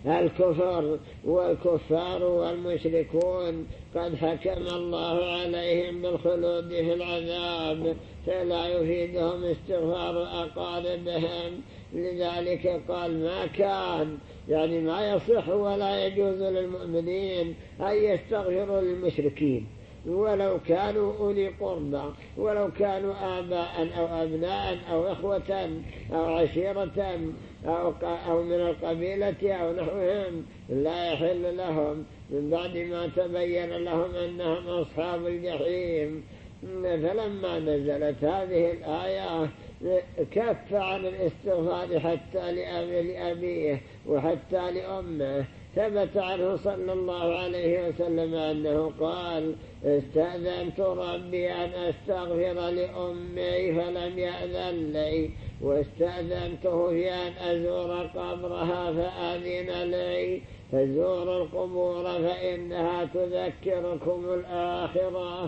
الكفر والكفار والمشركون قد حكم الله عليهم بالخلود في العذاب، فلا يفيدهم استغفار أقاربهم. لذلك قال ما كان، يعني ما يصح ولا يجوز للمؤمنين أن يستغفروا للمشركين ولو كانوا أولي قربى، ولو كانوا آباء أو أبناء أو إخوة أو عشيرة أو, أو من القبيلة أو نحوهم، لا يحل لهم من بعد ما تبين لهم أنهم أصحاب الجحيم. فلما نزلت هذه الآية كف عن الاستغفار حتى لأبيه وحتى لأمه. ثبت عنه صلى الله عليه وسلم أنه قال: استأذنت ربي أن أستغفر لأمي فلم يأذن لي، واستأذنته في أن أزور قبرها فأذن لي، فزوروا القبور فإنها تذكركم الآخرة.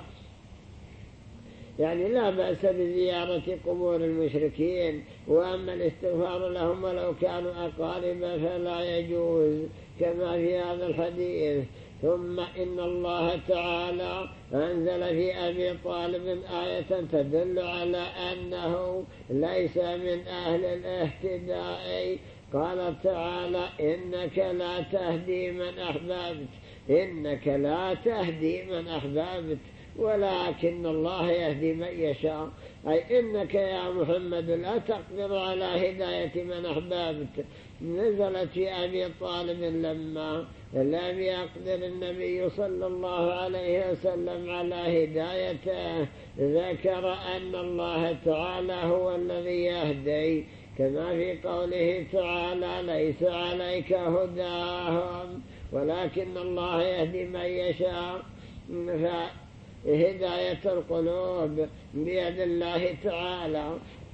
يعني لا بأس بزيارة قبور المشركين، وأما الاستغفار لهم ولو كانوا أقارب فلا يجوز كما في هذا الحديث. ثم إن الله تعالى أنزل في أبي طالب آية تدل على أنه ليس من أهل الاهتداء. قال تعالى: إنك لا تهدي من أحببت، إنك لا تهدي من أحببت ولكن الله يهدي من يشاء، أي إنك يا محمد لا تقدر على هداية من أحببت. نزلت في أبي طالب لما لم يقدر النبي صلى الله عليه وسلم على هدايته، ذكر أن الله تعالى هو الذي يهدي، كما في قوله تعالى: ليس عليك هداهم ولكن الله يهدي من يشاء. فهداية القلوب بيد الله تعالى.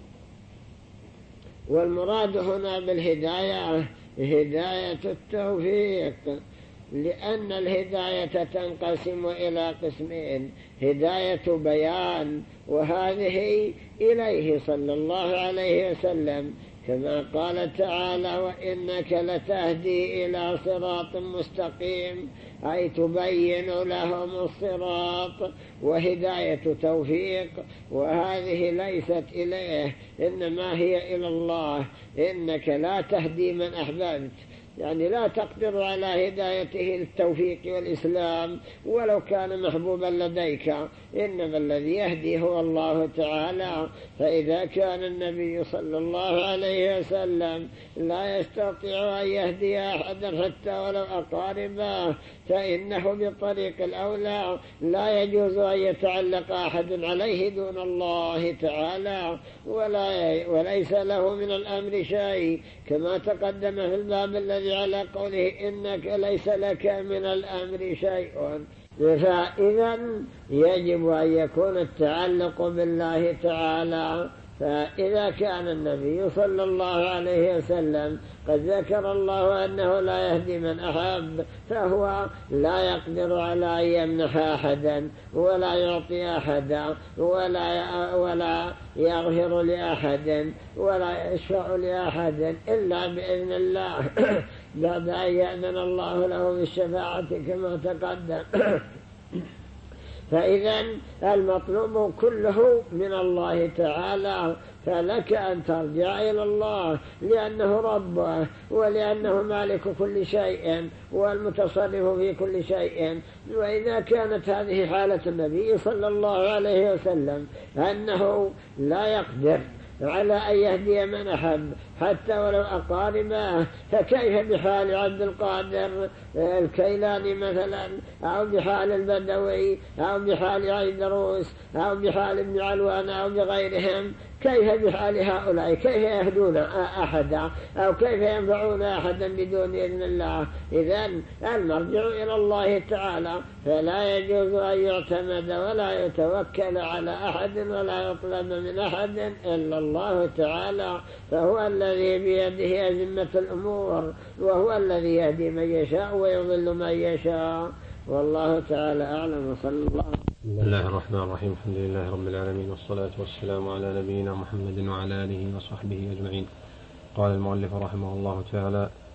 والمراد هنا بالهداية هداية التوفيق، لأن الهداية تنقسم إلى قسمين: هداية بيان، وهذه إليه صلى الله عليه وسلم، كما قال تعالى: وإنك لتهدي إلى صراط مستقيم، أي تبين لهم الصراط. وهداية توفيق، وهذه ليست إليه إنما هي إلى الله. إنك لا تهدي من أحببت، يعني لا تقدر على هدايته للتوفيق والإسلام ولو كان محبوبا لديك، إنما الذي يهدي هو الله تعالى. فإذا كان النبي صلى الله عليه وسلم لا يستطيع أن يهدي أحدا حتى ولو أقاربه، فإنه بطريق الأولى لا يجوز أن يتعلق أحد عليه دون الله تعالى، ولا وليس له من الأمر شيء، كما تقدم في الباب الذي على قوله: إنك ليس لك من الأمر شيء. فإذا يجب أن يكون التعلق بالله تعالى. فإذا كان النبي صلى الله عليه وسلم قد ذكر الله أنه لا يهدي من أحب، فهو لا يقدر على أن يمنح أحدا ولا يعطي أحدا ولا, ولا يغفر لأحد ولا يشفع لأحد إلا بإذن الله بعد أن يأذن الله له بالشفاعة كما تقدم. فإذا المطلوب كله من الله تعالى، فلك أن ترجع إلى الله لأنه ربه ولأنه مالك كل شيء والمتصرف في كل شيء. وإذا كانت هذه حالة النبي صلى الله عليه وسلم أنه لا يقدر على أن يهدي من أحب حتى ولو أقاربه، فكيف بحال عبد القادر الكيلاني مثلا، أو بحال البدوي، أو بحال عيدروس، أو بحال ابن علوان، أو بغيرهم؟ كيف بحال هؤلاء؟ كيف يهدون أحدا أو كيف ينفعون أحدا بدون إذن الله؟ إذن المرجع إلى الله تعالى، فلا يجوز أن يعتمد ولا يتوكل على أحد ولا يطلب من أحد إلا الله تعالى، فهو الذي بيده أزمة الأمور، وهو الذي يهدي من يشاء ويضل من يشاء، والله تعالى أعلم. وصلى الله. بسم الله الرحمن الرحيم. الحمد لله رب العالمين، والصلاة والسلام على نبينا محمد وعلى آله وصحبه أجمعين. قال المؤلف رحمه الله تعالى: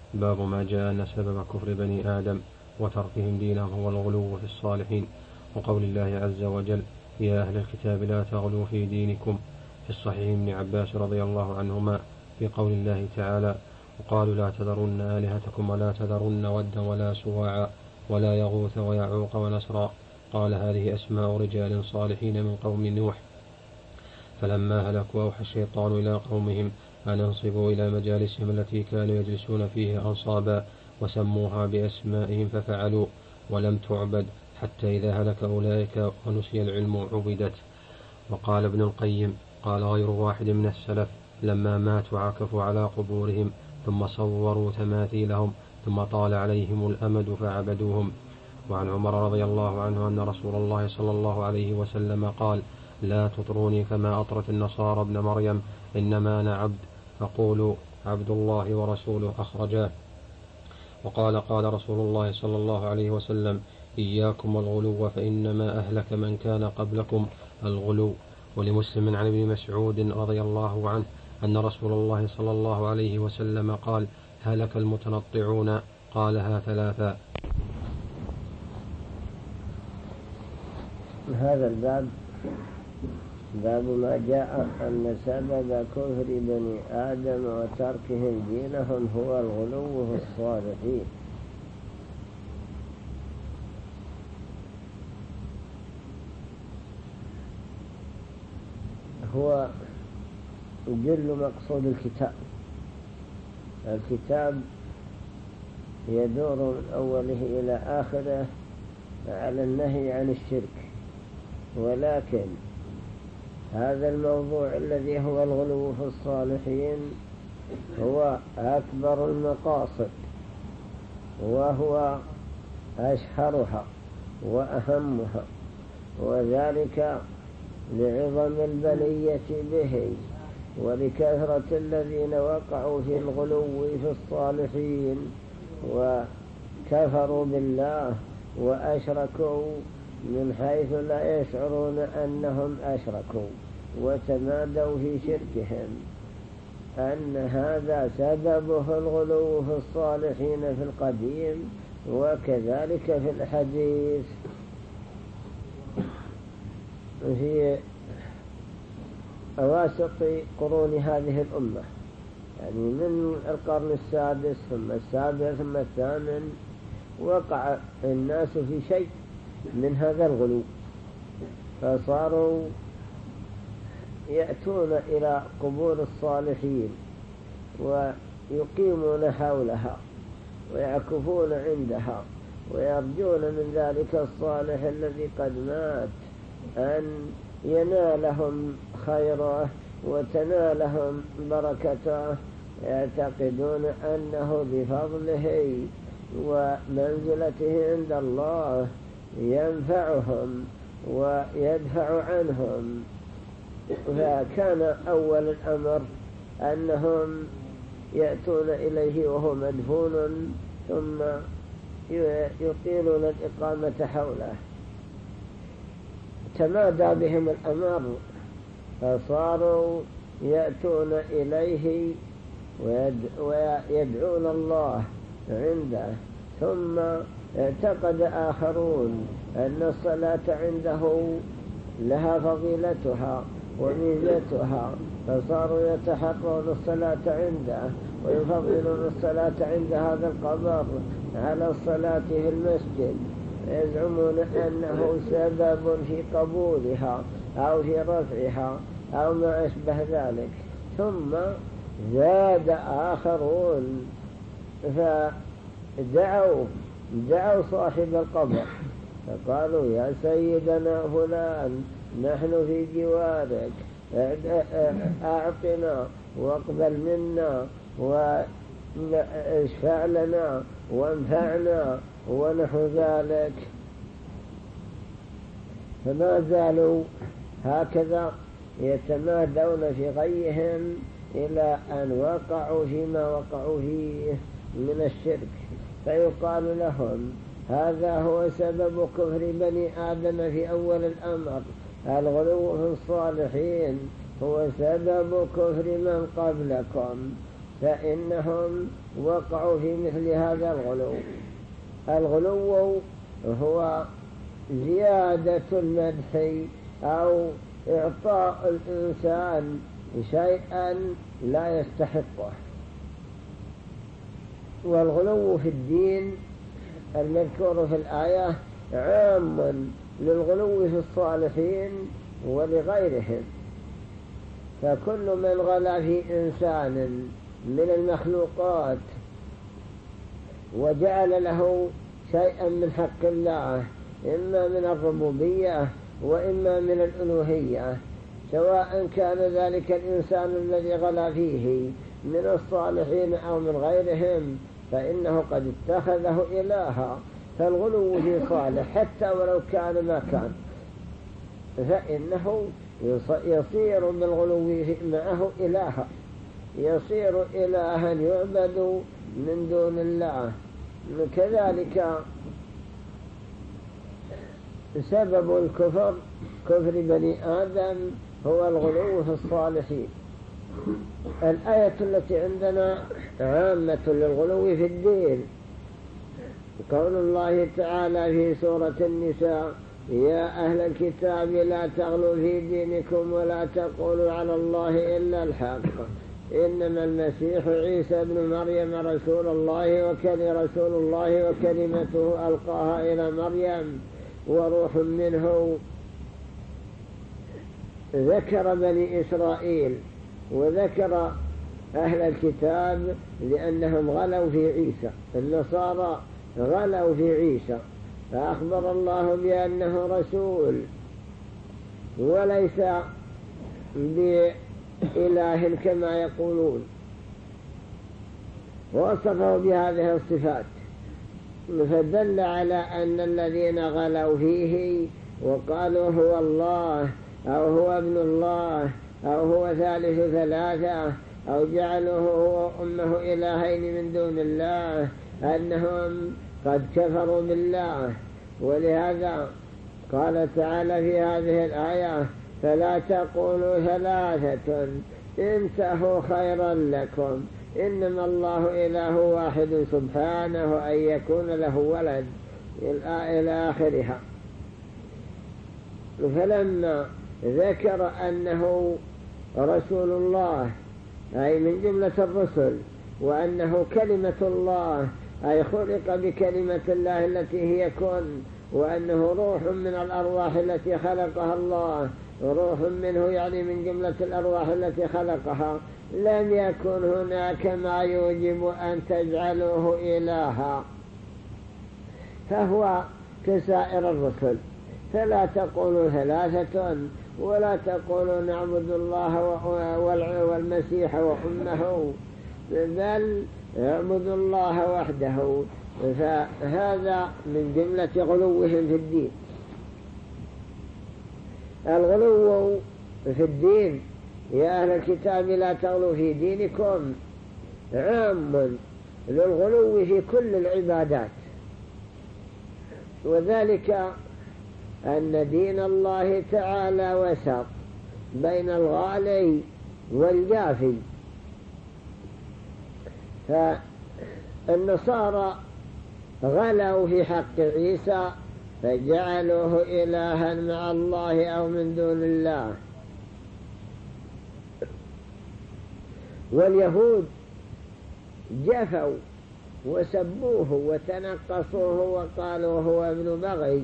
باب ما جاء أن سبب كفر بني آدم وتركهم دينهم هو الغلو في الصالحين، وقول الله عز وجل يا أهل الكتاب لا تغلوا في دينكم، في الصحيح ابن عباس رضي الله عنهما في قول الله تعالى وقالوا لا تذرن آلهتكم ولا تذرن ودا ولا سواعا ولا يغوث ويعوق ونسرا، قال هذه أسماء رجال صالحين من قوم نوح، فلما هلكوا أوحى الشيطان إلى قومهم أن انصبوا إلى مجالسهم التي كانوا يجلسون فيها أنصابا وسموها بأسمائهم ففعلوا، ولم تعبد حتى إذا هلك أولئك ونسي العلم عبدت. وقال ابن القيم قال غير واحد من السلف لما ماتوا عكفوا على قبورهم ثم صوروا تماثيلهم ثم طال عليهم الأمد فعبدوهم. وعن عمر رضي الله عنه أن رسول الله صلى الله عليه وسلم قال لا تطروني كما أطرت النصارى ابن مريم إنما أنا عبد فقولوا عبد الله ورسوله أخرجاه. وقال قال رسول الله صلى الله عليه وسلم إياكم والغلو فإنما أهلك من كان قبلكم الغلو. ولمسلم عن ابن مسعود رضي الله عنه أن رسول الله صلى الله عليه وسلم قال هلك المتنطعون، قالها ثلاثا. هذا الباب باب ما جاء أن سبب كفر بني آدم وتركهم دينهم هو الغلو في الصالحين. هو جل مقصود الكتاب. الكتاب يدور من أوله إلى آخره على النهي عن الشرك، ولكن هذا الموضوع الذي هو الغلو في الصالحين هو أكبر المقاصد وهو أشهرها وأهمها، وذلك لعظم البلية به ولكثرة الذين وقعوا في الغلو في الصالحين وكفروا بالله وأشركوا من حيث لا يشعرون أنهم أشركوا وتمادوا في شركهم، أن هذا سببه الغلو في الصالحين في القديم وكذلك في الحديث في أواسط قرون هذه الأمة، يعني من القرن السادس ثم السابع ثم الثامن وقع الناس في شيء من هذا الغلو، فصاروا يأتون إلى قبور الصالحين ويقيمون حولها ويعكفون عندها ويرجون من ذلك الصالح الذي قد مات أن ينالهم خيره وتنالهم بركته، يعتقدون أنه بفضله ومنزلته عند الله ينفعهم ويدفع عنهم. فكان أول الأمر أنهم يأتون إليه وهو مدفون ثم يطيلون الإقامة حوله، تمادى بهم الأمر فصاروا يأتون إليه ويدعون الله عنده، ثم اعتقد آخرون أن الصلاة عنده لها فضيلتها وميزتها، فصاروا يتحرون الصلاة عنده ويفضلون الصلاة عند هذا القبر على الصلاة في المسجد، يزعمون أنه سبب في قبولها أو في رفعها أو ما أشبه ذلك. ثم زاد آخرون فدعوا دعوا صاحب القبر فقالوا يا سيدنا فلان نحن في جوارك، أعطنا واقبل منا واشفع لنا وانفعنا ونحو ذلك. فما زالوا هكذا يتمادون في غيهم إلى أن وقعوا فيما وقعوا فيه من الشرك، فيقال لهم هذا هو سبب كفر بني آدم في أول الأمر، الغلو في الصالحين هو سبب كفر من قبلكم، فإنهم وقعوا في مثل هذا الغلو. الغلو هو زيادة المدح أو إعطاء الإنسان شيئا لا يستحقه. والغلو في الدين المذكور في الآية عام للغلو في الصالحين ولغيرهم، فكل من غلا في إنسان من المخلوقات وجعل له شيئا من حق الله إما من الربوبية وإما من الألوهية، سواء كان ذلك الإنسان الذي غلا فيه من الصالحين أو من غيرهم، فإنه قد اتخذه إلها. فالغلو في صالح حتى ولو كان ما كان فإنه يصير بالغلو معه إلها، يصير إلها يعبد من دون الله. كذلك سبب الكفر كفر بني آدم هو الغلو في الصالحين. الآية التي عندنا عامة للغلو في الدين، قول الله تعالى في سورة النساء: يا أهل الكتاب لا تغلوا في دينكم ولا تقولوا على الله إلا الحق، إنما المسيح عيسى ابن مريم رسول الله وكلمة رسول الله وكلمته ألقاها إلى مريم وروح منه. ذكر بني إسرائيل وذكر أهل الكتاب لأنهم غلوا في عيسى. النصارى غلوا في عيسى، فأخبر الله بأنه رسول وليس بإله كما يقولون، ووصفه بهذه الصفات، فدل على أن الذين غلوا فيه وقالوا هو الله أو هو ابن الله أو هو ثالث ثلاثة أو جعلوه هو أمه إلهين من دون الله أنهم قد كفروا بالله. ولهذا قال تعالى في هذه الآية: فلا تقولوا ثلاثة انتهوا خيرا لكم، إنما الله إله واحد سبحانه أن يكون له ولد، إلى آخرها. فلما ذكر أنه رسول الله أي من جملة الرسل، وأنه كلمة الله أي خلق بكلمة الله التي هي كن، وأنه روح من الأرواح التي خلقها الله، روح منه يعني من جملة الأرواح التي خلقها، لم يكن هناك ما يوجب أن تجعلوه إلها، فهو كسائر الرسل. فلا تقولوا ثلاثة ولا تقولوا نعبد الله والمسيح وأمه، بل اعبدوا الله وحده. فهذا من جملة غلوهم في الدين. الغلو في الدين: يا أهل الكتاب لا تغلوا في دينكم، عام للغلو في كل العبادات، وذلك أن دين الله تعالى وسط بين الغالي والجافي. فالنصارى غلوا في حق عيسى فجعلوه إلها مع الله أو من دون الله، واليهود جفوا وسبوه وتنقصوه وقالوا هو ابن بغي.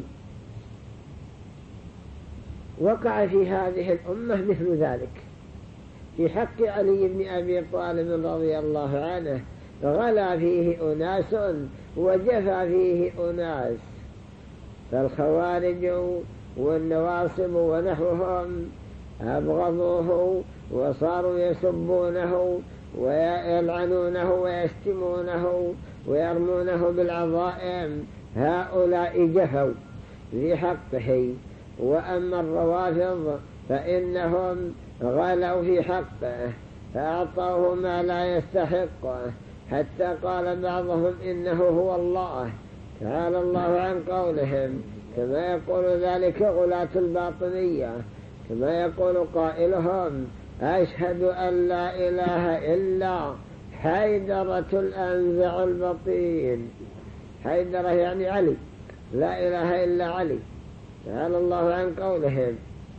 وقع في هذه الأمة مثل ذلك في حق علي بن أبي طالب رضي الله عنه، غلا فيه أناس وجفى فيه أناس. فالخوارج والنواصب ونحوهم أبغضوه وصاروا يسبونه ويلعنونه ويشتمونه ويرمونه بالعظائم. هؤلاء جفوا في حقه. وأما الروافض فإنهم غلوا في حقه فأعطوه ما لا يستحقه، حتى قال بعضهم إنه هو الله. تعالى الله عن قولهم، كما يقول ذلك غلاة الباطنية، كما يقول قائلهم: أشهد أن لا إله إلا حيدرة الأنزع البطين. حيدرة يعني علي، لا إله إلا علي، تعالى الله عن قولهم.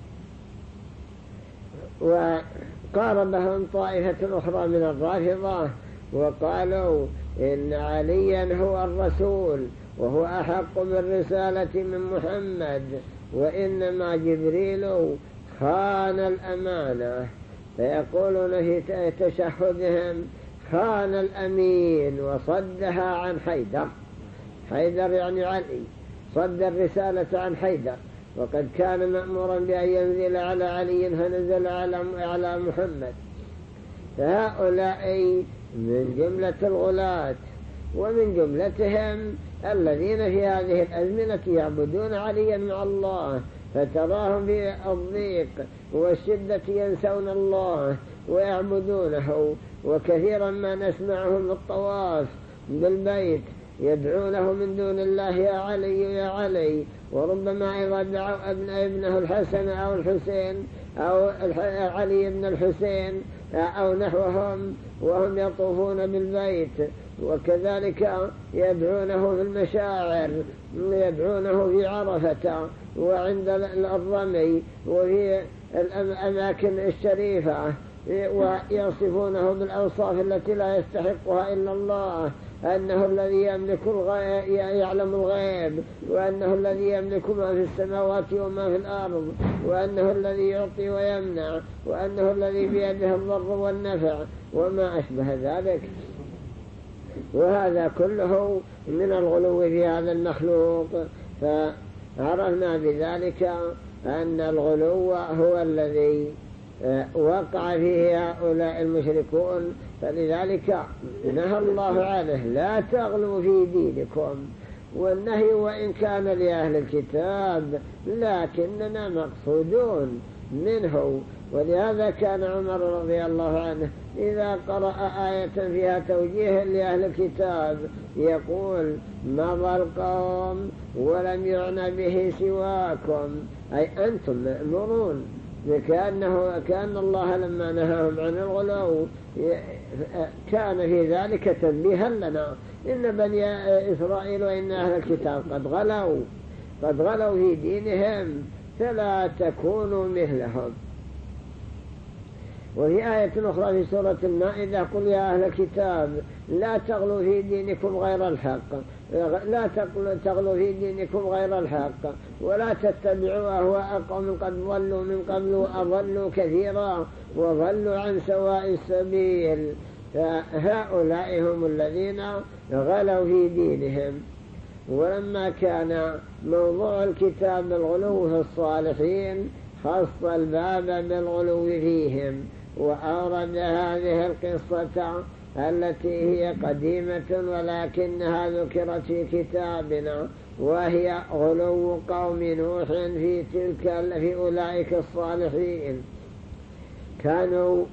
وقاربهم طائفة أخرى من الرافضة وقالوا إن عليا هو الرسول وهو أحق بالرسالة من محمد، وإنما جبريل خان الأمانة. فيقولون في تشهدهم خان الأمين وصدها عن حيدر. حيدر يعني علي، صد الرسالة عن حيدر، وقد كان مأمورا بأن ينزل على علي فنزل على محمد. فهؤلاء من جملة الغلاة، ومن جملتهم الذين في هذه الأزمنة يعبدون عليا مع الله، فتراهم في الضيق والشدة ينسون الله ويعبدونه. وكثيرا ما نسمعهم بالطواف بالبيت يدعونه من دون الله يا علي يا علي. وربما إذا دعوا ابن ابنه الحسن أو الحسين أو علي بن الحسين أو نحوهم وهم يطوفون بالبيت، وكذلك يدعونه في المشاعر، يدعونه في عرفة وعند الرمي وفي الأماكن الشريفة، ويصفونه بالأوصاف التي لا يستحقها إلا الله، أنه الذي يملك الغيب يعلم الغيب، وأنه الذي يملك ما في السماوات وما في الأرض، وأنه الذي يعطي ويمنع، وأنه الذي بيده الضر والنفع وما أشبه ذلك. وهذا كله من الغلو في هذا المخلوق. فعرفنا بذلك أن الغلو هو الذي وقع فيه هؤلاء المشركون، فلذلك نهى الله عنه لا تغلوا في دينكم. والنهي وإن كان لأهل الكتاب لكننا مقصودون منه. ولهذا كان عمر رضي الله عنه إذا قرأ آية فيها توجيه لأهل الكتاب يقول مضى القوم ولم يعنى به سواكم، أي أنتم مأمورون. كأنه كأن الله لما نهاهم عن الغلو كان في ذلك تنبيها لنا، إن بني إسرائيل وإن أهل الكتاب قد غلوا قد غلوا في دينهم فلا تكونوا مثلهم. وفي آية أخرى في سورة المائدة قل يا أهل الكتاب لا تغلوا في دينكم غير الحق لا تغلوا في دينكم غير الحق ولا تتبعوا أهواء قوم قد ضلوا من قبل وأضلوا كثيرا وضلوا عن سواء السبيل. فهؤلاء هم الذين غلوا في دينهم. ولما كان موضوع الكتاب الغلو في الصالحين خص الباب بالغلو فيهم، وأورد هذه القصة التي هي قديمة ولكنها ذكرت في كتابنا، وهي غلو قوم نوح في تلك في أولئك الصالحين. كانوا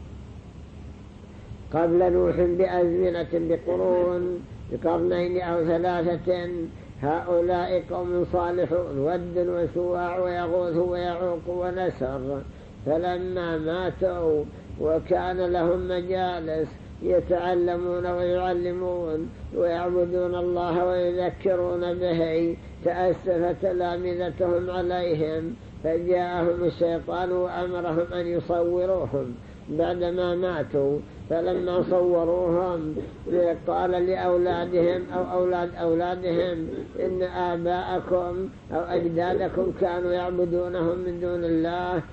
قبل نوح بأزمنة بقرون بقرنين أو ثلاثة هؤلاء قوم صالحون ود وسواع ويغوث ويعوق ونسر. فلما ماتوا وكان لهم مجالس يتعلمون ويعلمون ويعبدون الله ويذكرون به تأسف تلامذتهم عليهم، فجاءهم الشيطان وأمرهم أن يصوروهم بعدما ماتوا. فلما صوروهم قال لأولادهم أو أولاد أولادهم إن آباءكم أو أجدادكم كانوا يعبدونهم من دون الله،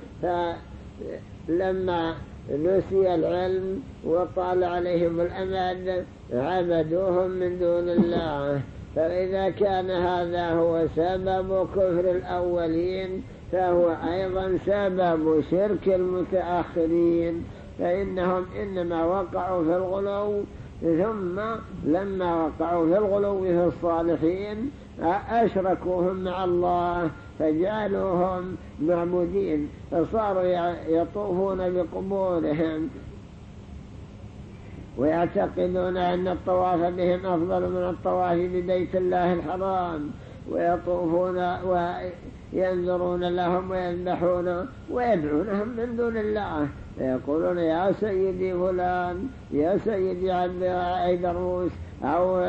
فلما نسي العلم وطال عليهم الأمد عبدوهم من دون الله. فإذا كان هذا هو سبب كفر الأولين فهو أيضا سبب شرك المتأخرين، فإنهم إنما وقعوا في الغلو ثم لما وقعوا في الغلو في الصالحين أشركوهم مع الله فجعلوهم معبودين، فصاروا يطوفون بقبورهم ويعتقدون أن الطواف بهم أفضل من الطواف ببيت الله الحرام، ويطوفون وينذرون لهم ويذبحون ويدعونهم من دون الله يقولون يا سيدي فلان، يا سيدي عيدروس، أو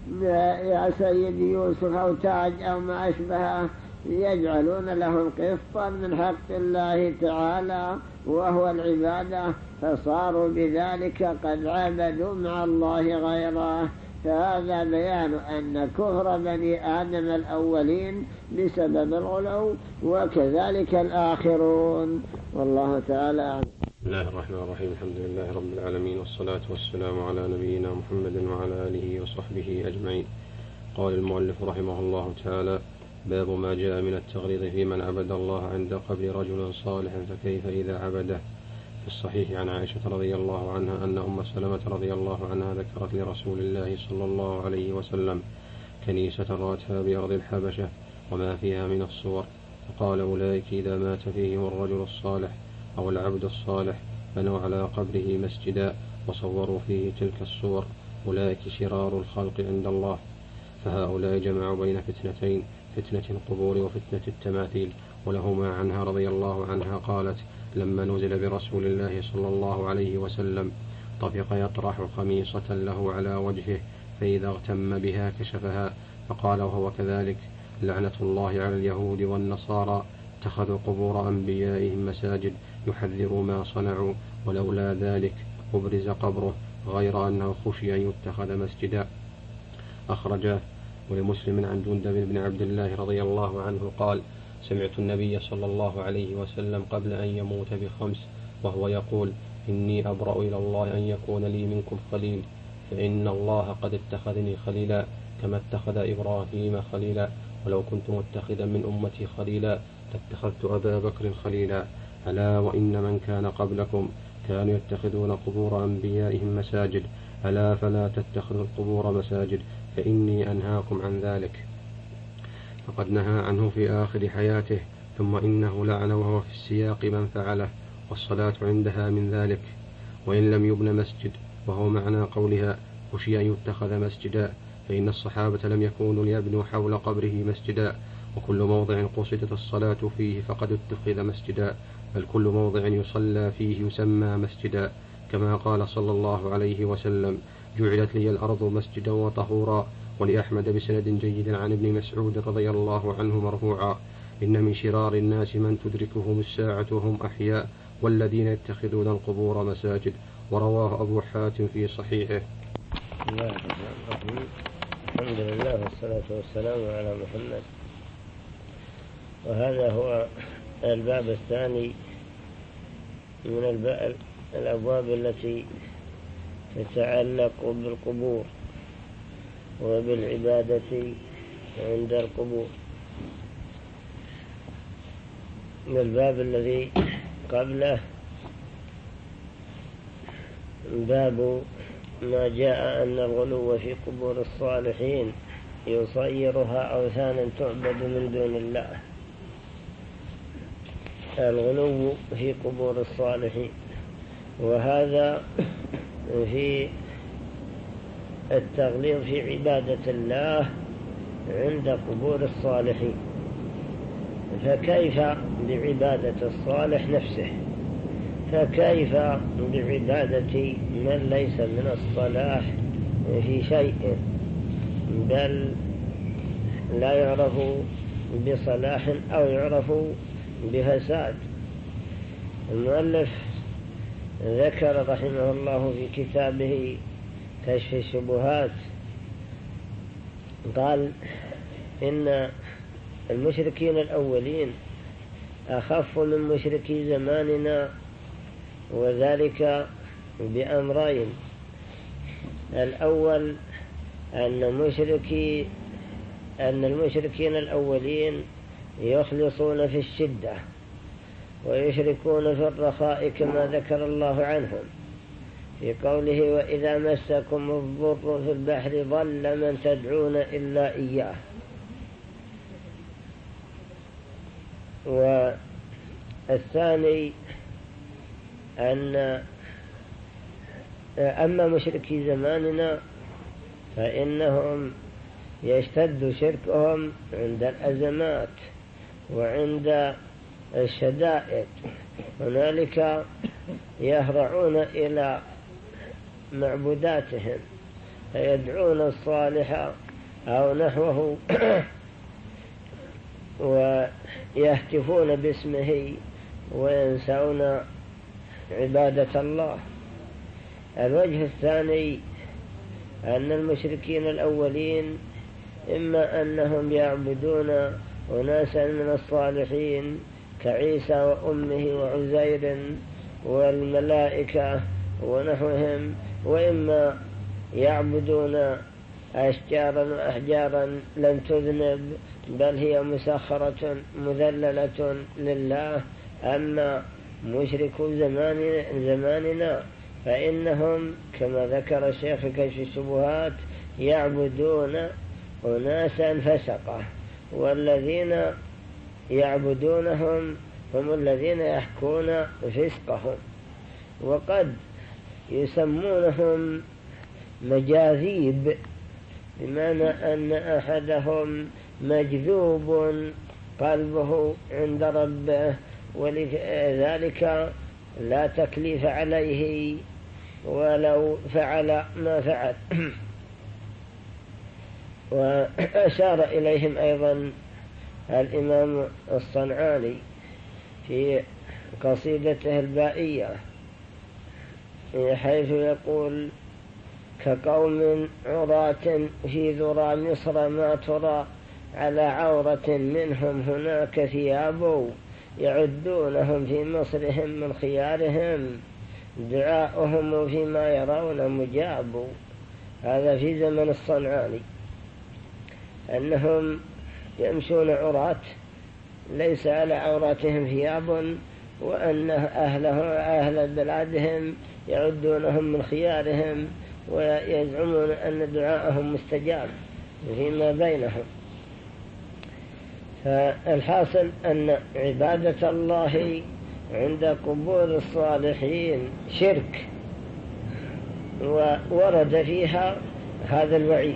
يا سيدي يوسف أو تاج أو ما أشبهه، يجعلون لهم قسطا من حق الله تعالى وهو العبادة، فصاروا بذلك قد عبدوا مع الله غيره. فهذا بيان أن كفر بني آدم الأولين بسبب الغلو، وكذلك الآخرون، والله تعالى. بسم الله الرحمن الرحيم. الحمد لله رب العالمين، والصلاة والسلام على نبينا محمد وعلى آله وصحبه أجمعين. قال المؤلف رحمه الله تعالى: باب ما جاء من التغليظ في من عبد الله عند قبر رجل صالح فكيف إذا عبده. في الصحيح عن عائشة رضي الله عنها أن أم سلمة رضي الله عنها ذكرت لرسول الله صلى الله عليه وسلم كنيسة رأتها بأرض الحبشة وما فيها من الصور، فقال: أولئك إذا مات فيهم الرجل الصالح أو العبد الصالح بنوا على قبره مسجدا وصوروا فيه تلك الصور، أولئك شرار الخلق عند الله. فهؤلاء جمعوا بين فتنتين، فتنة القبور وفتنة التماثيل. ولهما عنها رضي الله عنها قالت: لما نزل برسول الله صلى الله عليه وسلم طفق يطرح خميصة له على وجهه، فإذا اغتم بها كشفها، فقال وهو كذلك: لعنة الله على اليهود والنصارى اتخذوا قبور أنبيائهم مساجد يحذروا ما صنعوا، ولولا ذلك أبرز قبره، غير أنه خشي أن يتخذ مسجدا. أخرجاه. ولمسلم عن جندب بن عبد الله رضي الله عنه قال: سمعت النبي صلى الله عليه وسلم قبل أن يموت بخمس وهو يقول: إني أبرأ إلى الله أن يكون لي منكم خليل، فإن الله قد اتخذني خليلا كما اتخذ إبراهيم خليلا، ولو كنت متخذا من أمتي خليلا لاتخذت أبا بكر خليلا. ألا وإن من كان قبلكم كانوا يتخذون قبور أنبيائهم مساجد، ألا فلا تتخذوا القبور مساجد، فإني أنهاكم عن ذلك. فقد نهى عنه في آخر حياته، ثم إنه لعن وهو في السياق من فعله، والصلاة عندها من ذلك. وإن لم يبن مسجد، وهو معنى قولها خشي أن يتخذ مسجدا، فإن الصحابة لم يكونوا ليبنوا حول قبره مسجدا، وكل موضع قصدت الصلاة فيه فقد اتخذ مسجدا، بل كل موضع يصلى فيه يسمى مسجدا، كما قال صلى الله عليه وسلم: جعلت لي الأرض مسجدا وطهورا. ولأحمد بسند جيد عن ابن مسعود رضي الله عنه مرفوعا: إن من شرار الناس من تدركهم الساعة وهم أحياء، والذين يتخذون القبور مساجد. ورواه أبو حاتم في صحيحه. الحمد لله والصلاة والسلام على محمد. وهذا هو الباب الثاني من الأبواب التي تتعلق بالقبور وبالعبادة عند القبور. الباب الذي قبله باب ما جاء أن الغلو في قبور الصالحين يصيرها أوثانا تعبد من دون الله. الغلو في قبور الصالحين، وهذا في التغليظ في عبادة الله عند قبور الصالحين. فكيف بعبادة الصالح نفسه؟ فكيف بعبادة من ليس من الصلاح في شيء، بل لا يعرف بصلاح أو يعرف بفساد؟ المؤلف ذكر رحمه الله في كتابه كشف الشبهات، قال إن المشركين الأولين أخف من مشركي زماننا، وذلك بأمرين: الأول أن مشركي أن المشركين الأولين يخلصون في الشدة ويشركون في الرخاء كما ذكر الله عنهم في قوله: وإذا مسكم الضر في البحر ضل من تدعون إلا إياه. والثاني أن أما مشركي زماننا فإنهم يشتد شركهم عند الأزمات وعند الشدائد هنالك يهرعون إلى معبوداتهم فيدعون الصالح أو نحوه ويهتفون باسمه وينسون عبادة الله. الوجه الثاني أن المشركين الأولين إما أنهم يعبدون أناسا من الصالحين كعيسى وأمه وعزير والملائكة ونحوهم، وإما يعبدون أشجارا وأحجارا لم تذنب بل هي مسخرة مذللة لله. أما مشركو زمان زماننا فإنهم كما ذكر الشيخ كشف الشبهات يعبدون أناسا فسقة، والذين يعبدونهم هم الذين يحكون فسقهم، وقد يسمونهم مجاذيب بمعنى أن أحدهم مجذوب قلبه عند ربه، ولذلك لا تكليف عليه ولو فعل ما فعل. وأشار إليهم أيضا الإمام الصنعاني في قصيدته البائية حيث يقول: كقوم عراة في ذرى مصر ما ترى على عورة منهم هناك ثياب يعدونهم في مصرهم من خيارهم دعاؤهم فيما يرون مجاب. هذا في زمن الصنعاني، أنهم يمشون عراة ليس على عوراتهم ثياب، وأن أهله أهل بلادهم يعدونهم من خيارهم ويزعمون أن دعاءهم مستجاب فيما بينهم. فالحاصل أن عبادة الله عند قبور الصالحين شرك، وورد فيها هذا الوعيد.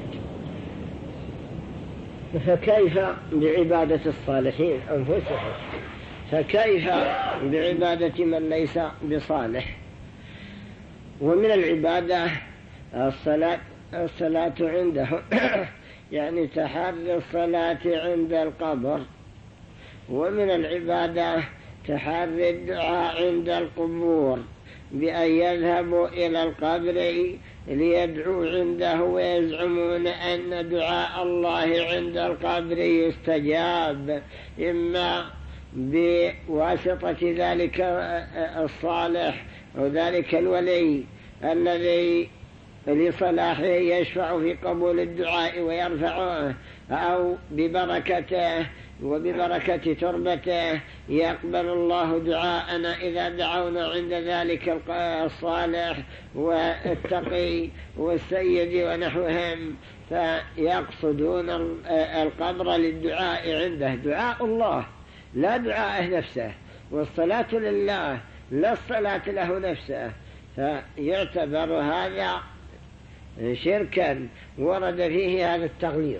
فكيف بعبادة الصالحين أنفسهم؟ فكيف بعبادة من ليس بصالح؟ ومن العبادة الصلاة الصلاة عندهم يعني تحري الصلاة عند القبر. ومن العبادة تحري الدعاء عند القبور بأن يذهبوا إلى القبر ليدعوا عنده، ويزعمون أن دعاء الله عند القبر يستجاب إما بواسطة ذلك الصالح أو ذلك الولي الذي لصلاحه يشفع في قبول الدعاء ويرفعه، أو ببركته وببركة تربته يقبل الله دعاءنا إذا دعونا عند ذلك الصالح والتقي والسيد ونحوهم، فيقصدون القبر للدعاء عنده. دعاء الله لا دعاءه نفسه، والصلاة لله لا الصلاة له نفسه، فيعتبر هذا شركا ورد فيه هذا التغليظ.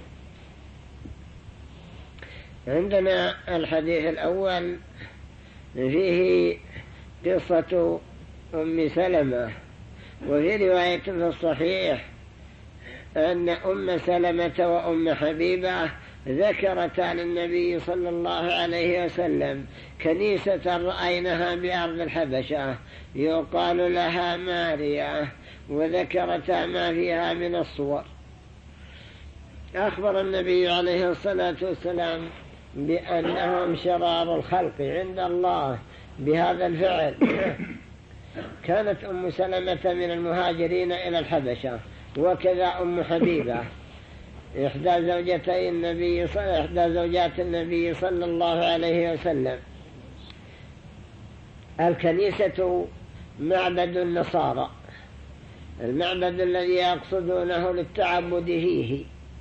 عندنا الحديث الأول فيه قصة أم سلمة، وفي رواية في الصحيح أن أم سلمة وأم حبيبة ذكرتا للنبي صلى الله عليه وسلم كنيسة رأيناها بأرض الحبشة يقال لها ماريا، وذكرتا ما فيها من الصور. أخبر النبي عليه الصلاة والسلام بأنهم شرار الخلق عند الله بهذا الفعل. كانت أم سلمة من المهاجرين إلى الحبشة، وكذا أم حبيبة إحدى زوجتي النبي إحدى زوجات النبي صلى الله عليه وسلم. الكنيسة معبد النصارى، المعبد الذي يقصدونه للتعبد فيه،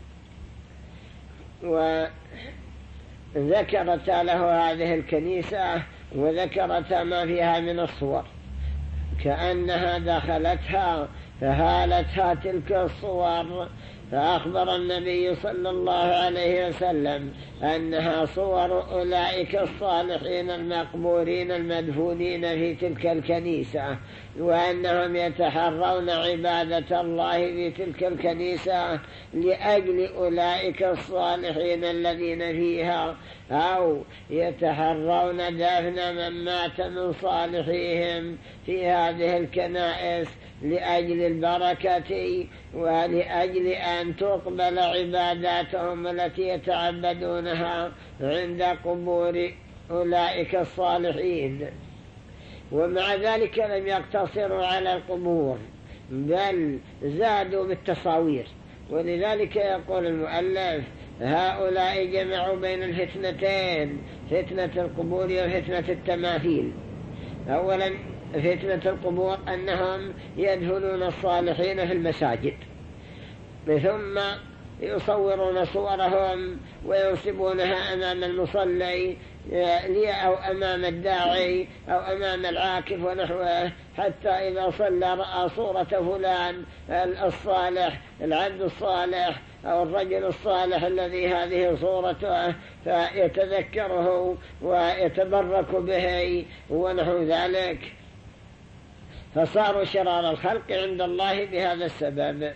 وذكرت له هذه الكنيسة وذكرت ما فيها من الصور، كأنها دخلتها فهالتها تلك الصور فأخبر النبي صلى الله عليه وسلم أنها صور أولئك الصالحين المقبورين المدفونين في تلك الكنيسة، وأنهم يتحرون عبادة الله في تلك الكنيسة لأجل أولئك الصالحين الذين فيها، أو يتحرون دفن من مات من صالحيهم في هذه الكنائس لأجل البركة ولأجل أن تقبل عباداتهم التي يتعبدونها عند قبور أولئك الصالحين. ومع ذلك لم يقتصروا على القبور بل زادوا بالتصاوير، ولذلك يقول المؤلف هؤلاء جمعوا بين الفتنتين، فتنة القبور وفتنة التماثيل. أولا فتنة القبور أنهم يدفنون الصالحين في المساجد، ثم يصورون صورهم وينصبونها أمام المصلي أو أمام الداعي أو أمام العاكف ونحوه، حتى إذا صلى رأى صورة فلان الصالح، العبد الصالح أو الرجل الصالح الذي هذه صورته، فيتذكره ويتبرك به ونحو ذلك، فصاروا شرار الخلق عند الله بهذا السبب.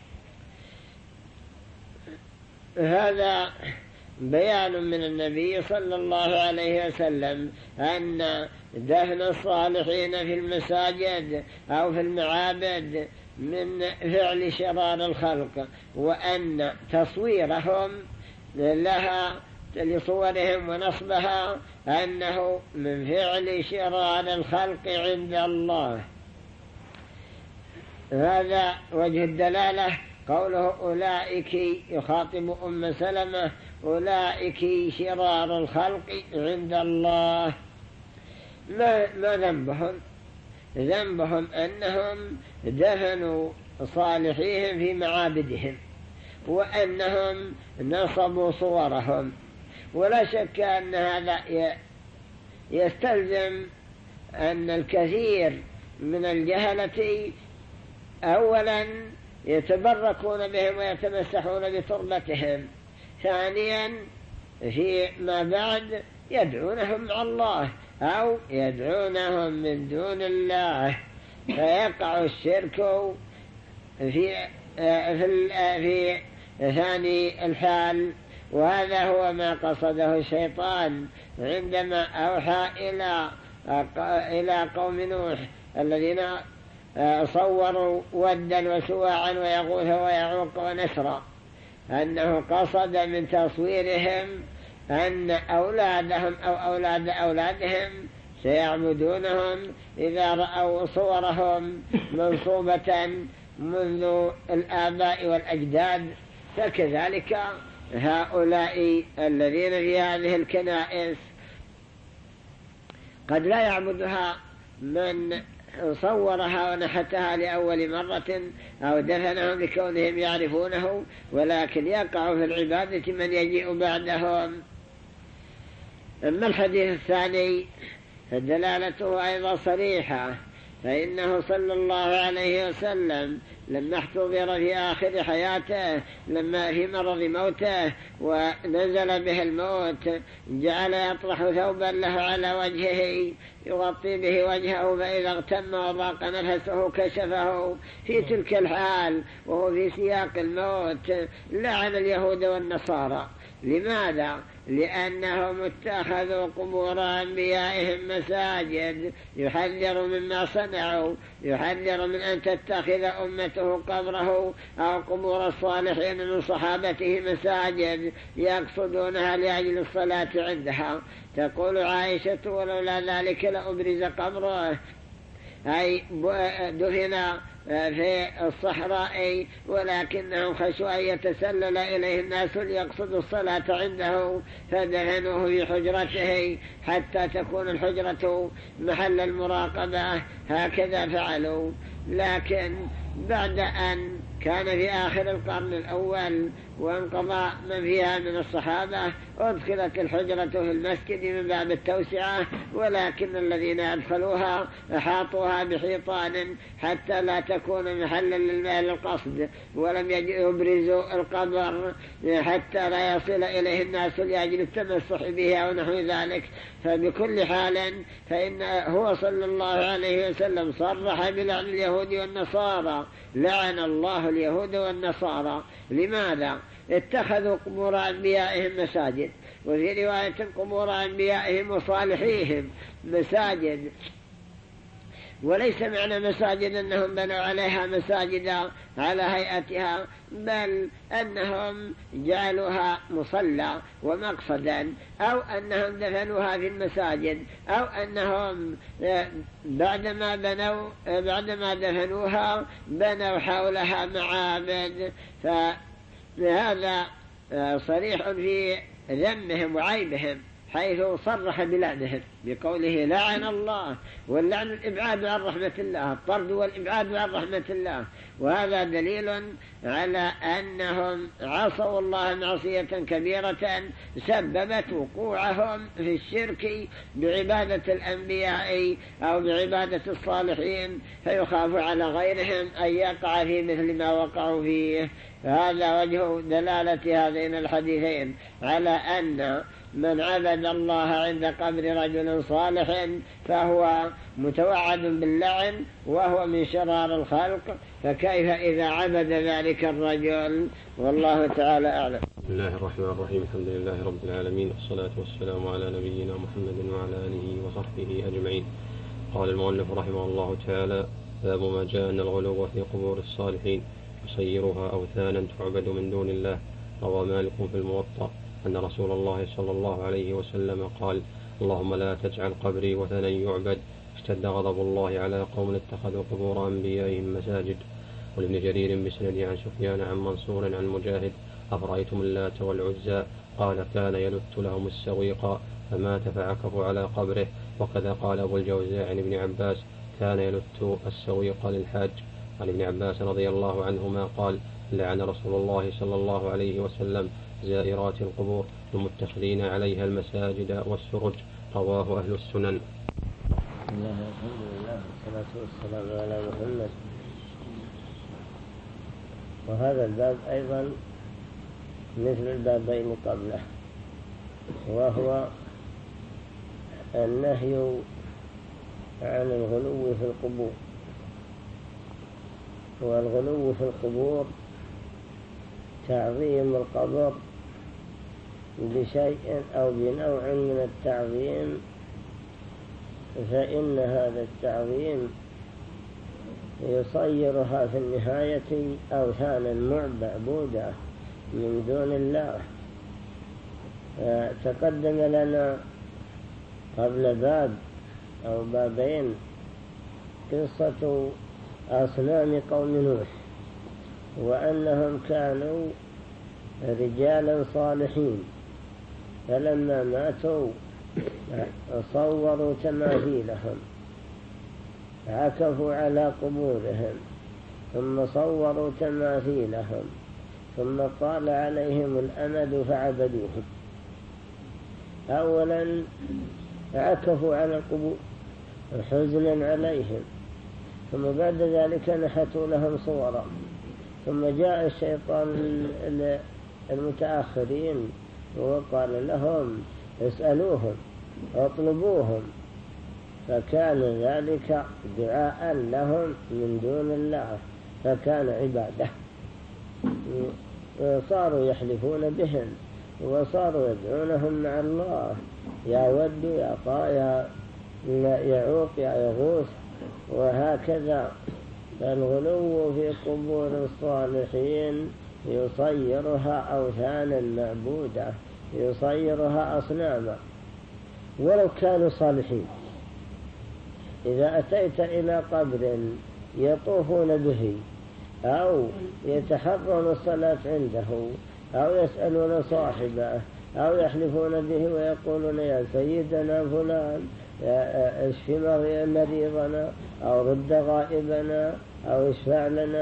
هذا بيان من النبي صلى الله عليه وسلم أن دفن الصالحين في المساجد أو في المعابد من فعل شرار الخلق، وأن تصويرهم لها لصورهم ونصبها أنه من فعل شرار الخلق عند الله. هذا وجه الدلالة قوله أولئك، يخاطب أم سلمة أولئك شرار الخلق عند الله. ما, ما ذنبهم؟ ذنبهم أنهم دفنوا صالحيهم في معابدهم، وأنهم نصبوا صورهم. ولا شك أن هذا يستلزم أن الكثير من الجهلة أولا يتبركون بهم ويتمسحون بتربتهم، ثانيا فيما بعد يدعونهم مع الله أو يدعونهم من دون الله، فيقع الشرك في في في ثاني الحال. وهذا هو ما قصده الشيطان عندما أوحى إلى إلى قوم نوح الذين صوروا ودا وسواعا ويغوث ويعوق ونسرا، أنه قصد من تصويرهم أن أولادهم أو أولاد أولادهم سيعبدونهم إذا رأوا صورهم منصوبة منذ الآباء والأجداد. فكذلك هؤلاء الذين في هذه الكنائس قد لا يعبدها من صورها ونحتها لأول مرة أو دفنهم بكونهم يعرفونه، ولكن يقع في العبادة من يجيء بعدهم. أما الحديث الثاني فدلالته أيضا صريحة، فإنه صلى الله عليه وسلم لما احتضر في آخر حياته، لما في مرض موته ونزل به الموت، جعل يطرح ثوبا له على وجهه يغطي به وجهه، فإذا اغتم وضاق نفسه كشفه. في تلك الحال وهو في سياق الموت لعن اليهود والنصارى. لماذا؟ لأنهم اتخذوا قبور أنبيائهم مساجد. يحذر مما صنعوا، يحذر من أن تتخذ أمته قبره أو قبور الصالحين من صحابته مساجد يقصدونها لأجل الصلاة عندها. تقول عائشة ولولا ذلك لأبرز قبره، أي دفن في الصحراء، ولكنهم خشوا أن يتسلل إليه الناس ليقصدوا الصلاة عنده فدفنوه في حجرته حتى تكون الحجرة محل المراقبة. هكذا فعلوا. لكن بعد أن كان في آخر القرن الأول وانقضى من فيها من الصحابة، أدخلت الحجرة في المسجد من باب التوسعة، ولكن الذين أدخلوها أحاطوها بحيطان حتى لا تكون محلا للقصد، ولم يبرزوا القبر حتى لا يصل إليه الناس لأجل التمسح به أو نحو ذلك. فبكل حال فإن هو صلى الله عليه وسلم صرح بلعن اليهود والنصارى، لعن الله اليهود والنصارى. لماذا؟ اتخذوا قبور أنبيائهم مساجد، وفي رواية قبور أنبيائهم وصالحيهم مساجد. وليس معنى مساجد أنهم بنوا عليها مساجد على هيئتها، بل أنهم جعلوها مصلى ومقصدا، أو أنهم دفنوها في المساجد، أو أنهم بعدما بنوا بعدما دفنوها بنوا حولها معابد. فهذا صريح في ذمهم وعيبهم، حيث صرح بلعنهم بقوله لعن الله، واللعن الإبعاد عن رحمة الله، الطرد والإبعاد عن رحمة الله. وهذا دليل على أنهم عصوا الله معصية كبيرة سببت وقوعهم في الشرك بعبادة الأنبياء أو بعبادة الصالحين، فيخاف على غيرهم أن يقع في مثل ما وقعوا فيه. هذا وجه دلالة هذين الحديثين على أن من عبد الله عند قبر رجل صالح فهو متوعد باللعن وهو من شرار الخلق، فكيف إذا عبد ذلك الرجل؟ والله تعالى أعلم. بسم الله الرحمن الرحيم. الحمد لله رب العالمين، والصلاة والسلام على نبينا محمد وعلى آله وصحبه أجمعين. قال المؤلف رحمه الله تعالى: باب ما جاء أن الغلو في قبور الصالحين يصيرها أوثانا تعبد من دون الله. روى مالك في الموطأ أن رسول الله صلى الله عليه وسلم قال: اللهم لا تجعل قبري وثنا يعبد. اشتد غضب الله على قوم اتخذوا قبور أنبيائهم مساجد. ولابن جرير بسند عن سفيان عن منصور عن مجاهد: أفرأيتم اللات والعزى؟ قال: كان يلت لهم السويق فمات فعكفوا على قبره. وكذا قال أبو الجوزاء عن ابن عباس: كان يلت السويق للحاج. عن ابن عباس رضي الله عنهما قال: لعن رسول الله صلى الله عليه وسلم زائرات القبور المتخذين عليها المساجد والسرج. رواه أهل السنن. الله الحمد لله والصلاة والسلام على محمد. وهذا الباب أيضا مثل البابين قبله، وهو النهي عن الغلو في القبور. والغلو في القبور تعظيم القبر بشيء أو بنوع من التعظيم، فإن هذا التعظيم يصيرها في النهاية أوثانا معبودة من دون الله. تقدم لنا قبل باب أو بابين قصة أصنام قوم نوح، وأنهم كانوا رجالا صالحين، فلما ماتوا صوروا تماثيلهم، عكفوا على قبورهم، ثم صوروا تماثيلهم، ثم طال عليهم الأمد فعبدوهم. أولا عكفوا على القبور حزنا عليهم، ثم بعد ذلك نحتوا لهم صورا، ثم جاء الشيطان المتأخرين وقال لهم: اسألوهم اطلبوهم، فكان ذلك دعاء لهم من دون الله، فكان عبادة. صاروا يحلفون بهم وصاروا يدعونهم مع الله، يا ود يا طا يا يعوق يا يغوث، وهكذا. فالغلو في قبور الصالحين يصيرها أوثانا معبودة، يصيرها أصناما ولو كانوا صالحين. إذا أتيت إلى قبر يطوفون به أو يتحرون الصلاة عنده أو يسألون صاحبه أو يحلفون به ويقولون: يا سيدنا فلان اشف مريضنا أو رد غائبنا أو اشفع لنا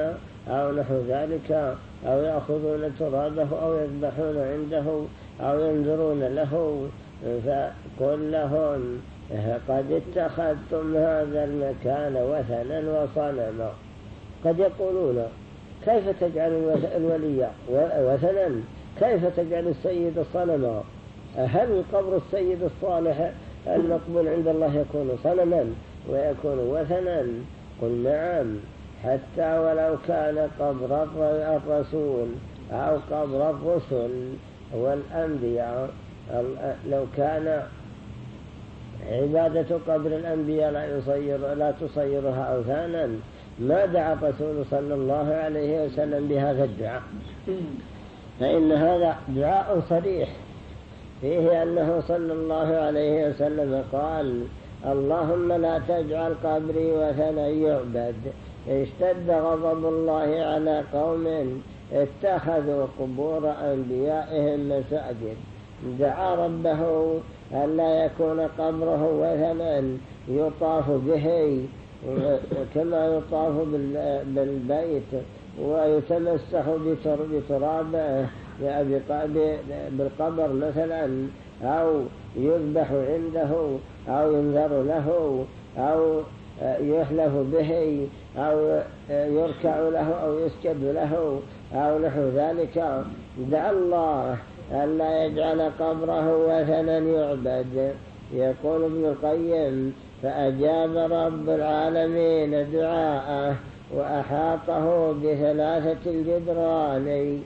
أو نحو ذلك، أو يأخذون ترابه أو يذبحون عنده أو ينذرون له، فقل لهم قد اتخذتم هذا المكان وثنا وصنما. قد يقولون كيف تجعل الولي وثنا؟ كيف تجعل السيد صنما؟ هل قبر السيد الصالح المقبول عند الله يكون صنما ويكون وثنا؟ قل نعم، حتى ولو كان قبر الرسول أو قبر الرسل والأنبياء، لو كان عبادة قبر الأنبياء لا يصير لا تصيرها أوثانا ما دعا الرسول صلى الله عليه وسلم بهذا الدعاء، فإن هذا دعاء صريح فيه أنه صلى الله عليه وسلم قال: اللهم لا تجعل قبري وثنا يعبد. اشتد غضب الله على قوم اتخذوا قبور أنبيائهم مساجد. دعا ربه ألا يكون قبره وثنا يطاف به كما يطاف بالبيت ويتمسح بترابه بالقبر مثلا، أو يذبح عنده أو ينذر له أو يحلف به أو يركع له أو يسجد له أو نحو ذلك. دعا الله ألا يجعل قبره وثنا يعبد. يقول ابن القيم: فأجاب رب العالمين دعاءه وأحاطه بثلاثة الجدران.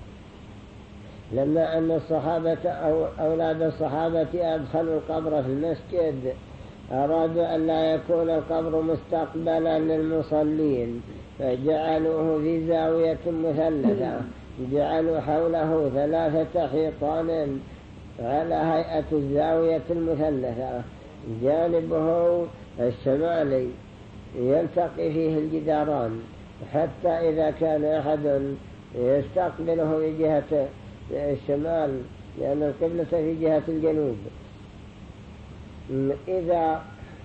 لما أن الصحابة أو أولاد الصحابة أدخلوا القبر في المسجد أرادوا أن لا يكون القبر مستقبلا للمصلين، فجعلوه في زاوية مثلثة، جعلوا حوله ثلاثة حيطان على هيئة الزاوية المثلثة، جانبه الشمالي يلتقي فيه الجداران، حتى إذا كان أحد يستقبله في جهة الشمال لأن القبلة في جهة الجنوب، إذا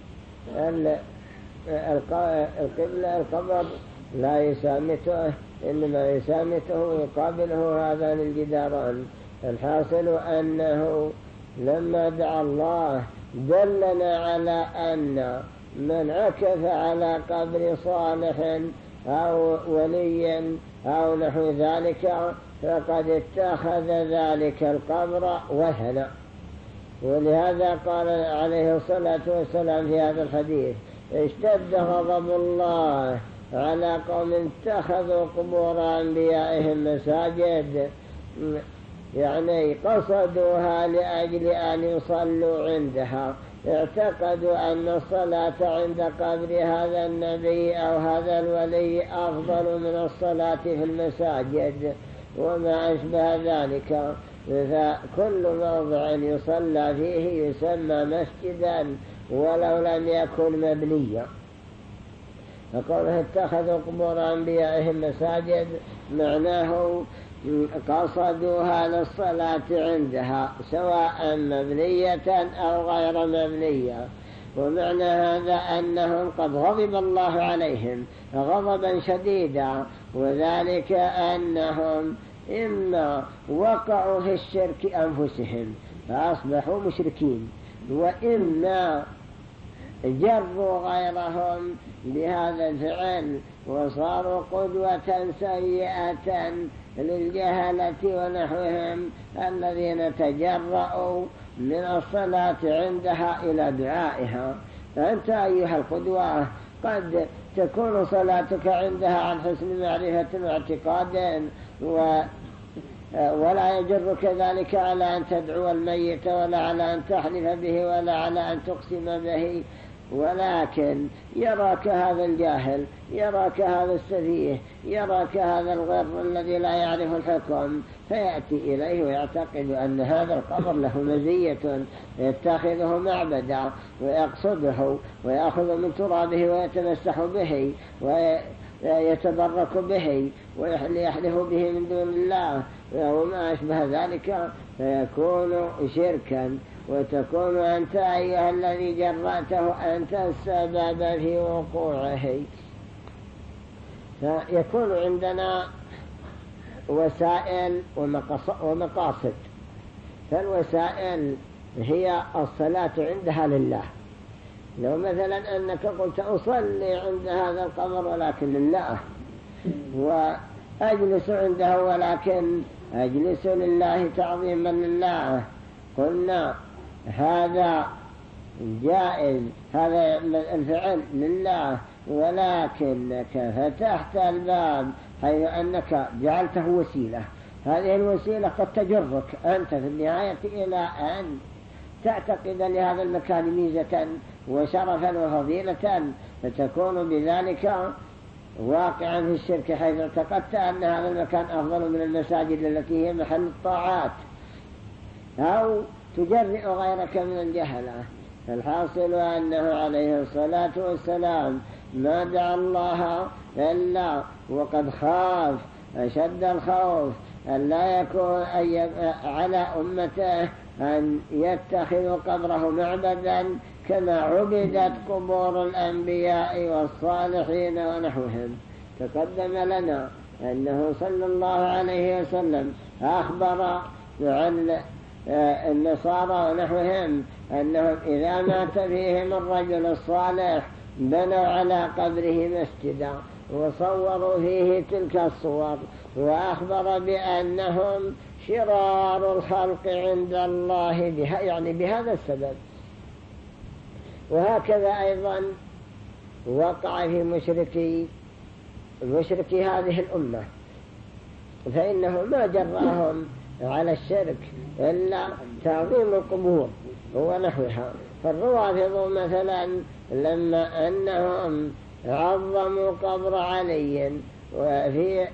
القبلة القبر لا يسامته، إنما يسامته يقابله هذان الجداران. الحاصل أنه لما دعا الله دلنا على أن من عكف على قبر صالح أو ولي أو نحو ذلك فقد اتخذ ذلك القبر وثنا. ولهذا قال عليه الصلاة والسلام في هذا الحديث: اشتد غضب الله على قوم اتخذوا قبور أنبيائهم مساجد، يعني قصدوها لأجل أن يصلوا عندها، اعتقدوا أن الصلاة عند قبر هذا النبي أو هذا الولي أفضل من الصلاة في المساجد وما أشبه ذلك. فكل موضع يصلى فيه يسمى مسجدا ولو لم يكن مبنيا. فقوله اتخذوا قبور أنبيائهم مساجد معناه قصدوها للصلاة عندها سواء مبنية أو غير مبنية. ومعنى هذا أنهم قد غضب الله عليهم غضبا شديدا، وذلك أنهم إما وقعوا في الشرك أنفسهم فأصبحوا مشركين، وإما جروا غيرهم بهذا الفعل وصاروا قدوة سيئة للجهلة ونحوهم الذين تجرؤوا من الصلاة عندها إلى دعائها. فأنت أيها القدوة قد تكون صلاتك عندها عن حسن معرفة واعتقاد، و ولا يجرك ذلك على أن تدعو الميت ولا على أن تحلف به ولا على أن تقسم به، ولكن يراك هذا الجاهل، يراك هذا السفيه، يراك هذا الغر الذي لا يعرف الحكم، فيأتي إليه ويعتقد أن هذا القبر له مزية، يتخذه معبدا ويقصده ويأخذ من ترابه ويتمسح به ويتبرك به ويحلف به من دون الله وما أشبه ذلك، فيكون شركا، وتكون أنت أيها الذي جرأته أنت السبب في وقوعه. فيكون عندنا وسائل ومقاصد. فالوسائل هي الصلاة عندها لله. لو مثلا أنك قلت أصلي عند هذا القبر ولكن لله، وأجلس عنده ولكن أجلس لله تعظيما لله، قلنا هذا جائز، هذا الفعل لله، ولكنك فتحت الباب حيث أنك جعلته وسيلة. هذه الوسيلة قد تجرك أنت في النهاية إلى أن تعتقد لهذا المكان ميزة وشرفا وفضيلة، فتكون بذلك واقعا في الشرك، حيث اعتقدت أن هذا المكان أفضل من المساجد التي هي محل الطاعات، أو تجرئ غيرك من الجهلة. فالحاصل أنه عليه الصلاة والسلام ما دعا الله إلا وقد خاف أشد الخوف أن لا يكون على أمته أن يتخذوا قبره معبدا كما عبدت قبور الأنبياء والصالحين ونحوهم. تقدم لنا أنه صلى الله عليه وسلم أخبر عن النصارى ونحوهم أنهم إذا مات فيهم الرجل الصالح بنوا على قبره مسجدا وصوروا فيه تلك الصور، وأخبر بأنهم شرار الخلق عند الله بها، يعني بهذا السبب. وهكذا أيضا وقع في مشركي مشركي هذه الأمة، فإنه ما جرأهم على الشرك إلا تعظيم القبور ونحوها. فالروافض مثلا لما أنهم عظموا قبر علي وفي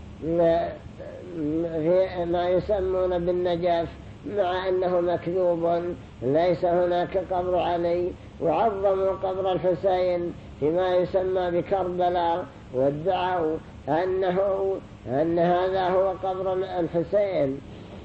في ما يسمون بالنجف، مع أنه مكذوب ليس هناك قبر علي، وعظموا قبر الحسين فيما يسمى بكربلاء، وادعوا أنه أن هذا هو قبر الحسين.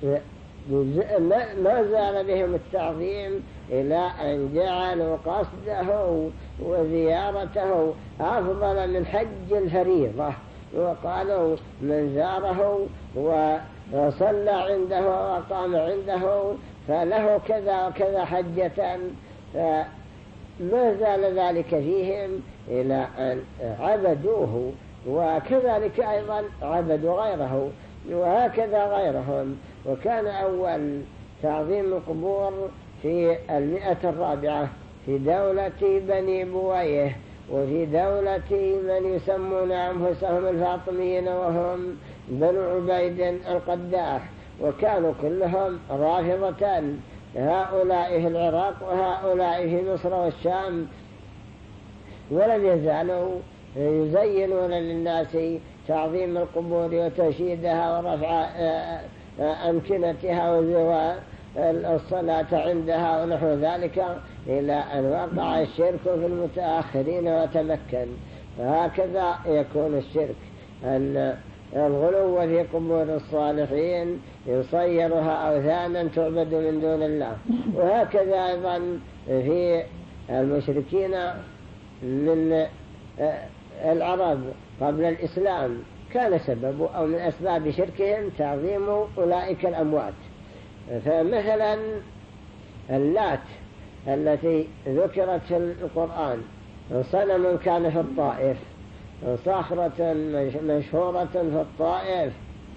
ما زال بهم التعظيم إلى أن جعلوا قصده وزيارته أفضل من حج الفريضة، وقالوا من زاره وصلى عنده وقام عنده فله كذا وكذا حجة. ما زال ذلك فيهم إلى أن عبدوه، وكذلك أيضا عبدوا غيره، وهكذا غيرهم. وكان أول تعظيم القبور في المئة الرابعة في دولة بني بويه، وفي دولة من يسمون أنفسهم الفاطميين وهم بنو عبيد القداح، وكانوا كلهم رافضة، هؤلاء في العراق وهؤلاء في مصر والشام، ولم يزالوا يزينون للناس تعظيم القبور وتشييدها ورفع أمكنتها وزواء الصلاة عندها ونحو ذلك، إلى أن وقع الشرك في المتأخرين وتمكن. فهكذا يكون الشرك، أن الغلو في قبور الصالحين يصيرها أوثانا تعبد من دون الله. وهكذا أيضا في المشركين من العرب قبل الإسلام كان سبب أو من أسباب شركهم تعظيم أولئك الأموات. فمثلا اللات التي ذكرت في القرآن صنم كان في الطائف، صخرة مشهورة في الطائف،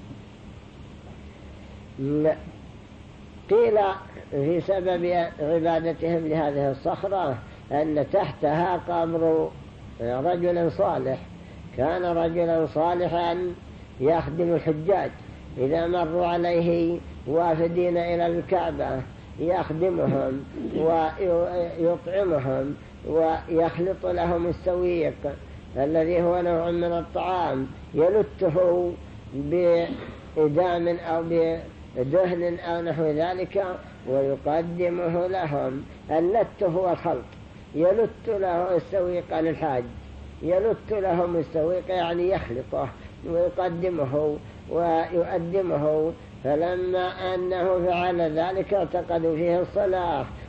قيل في سبب عبادتهم لهذه الصخرة أن تحتها قبر رجل صالح، كان رجلا صالحا يخدم الحجاج، إذا مروا عليه وافدين إلى الكعبة يخدمهم ويطعمهم ويخلط لهم السويق الذي هو نوع من الطعام، يلته بإدام أو بدهن أو نحو ذلك ويقدمه لهم. اللت هو الخلط، يلت له السويق للحاج، يلت لهم السويق يعني يخلطه ويقدمه ويؤدمه. فلما أنه فعل ذلك اعتقدوا فيه الصلاح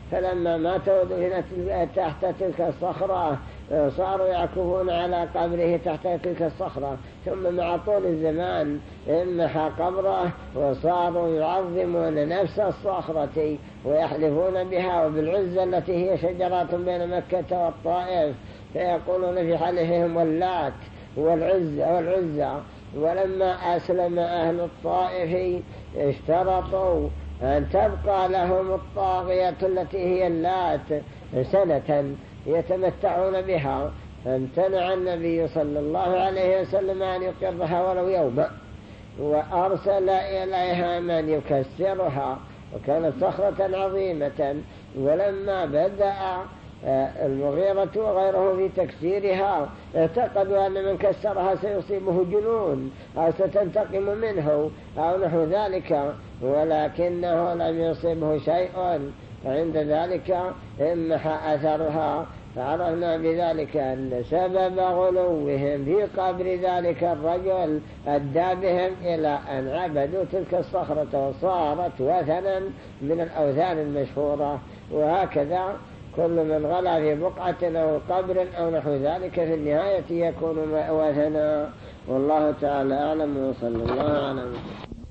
فلما ماتوا ودفن تحت تلك الصخرة صاروا يعكفون على قبره تحت تلك الصخرة، ثم مع طول الزمان انمحى قبره وصاروا يعظمون نفس الصخرة ويحلفون بها وبالعزة التي هي شجرات بين مكة والطائف، فيقولون في حلفهم واللات والعزة والعزة. ولما أسلم أهل الطائف اشترطوا أن تبقى لهم الطاغية التي هي اللات سنة يتمتعون بها، فامتنع النبي صلى الله عليه وسلم أن يقرها ولو يوما، وأرسل إليها من يكسرها، وكانت صخرة عظيمة. ولما بدأ المغيرة وغيره في تكسيرها اعتقدوا أن من كسرها سيصيبه جنون أو ستنتقم منه أو نحو ذلك، ولكنه لم يصيبه شيء، فعند ذلك امحى أثرها. فعرفنا بذلك أن سبب غلوهم في قبر ذلك الرجل أدى بهم إلى أن عبدوا تلك الصخرة وصارت وثنا من الأوثان المشهورة. وهكذا كل من غلا في بقعة أو قبر أو نحو ذلك في النهاية يكون وثنا. والله تعالى أعلم، وصلى الله على وسلم.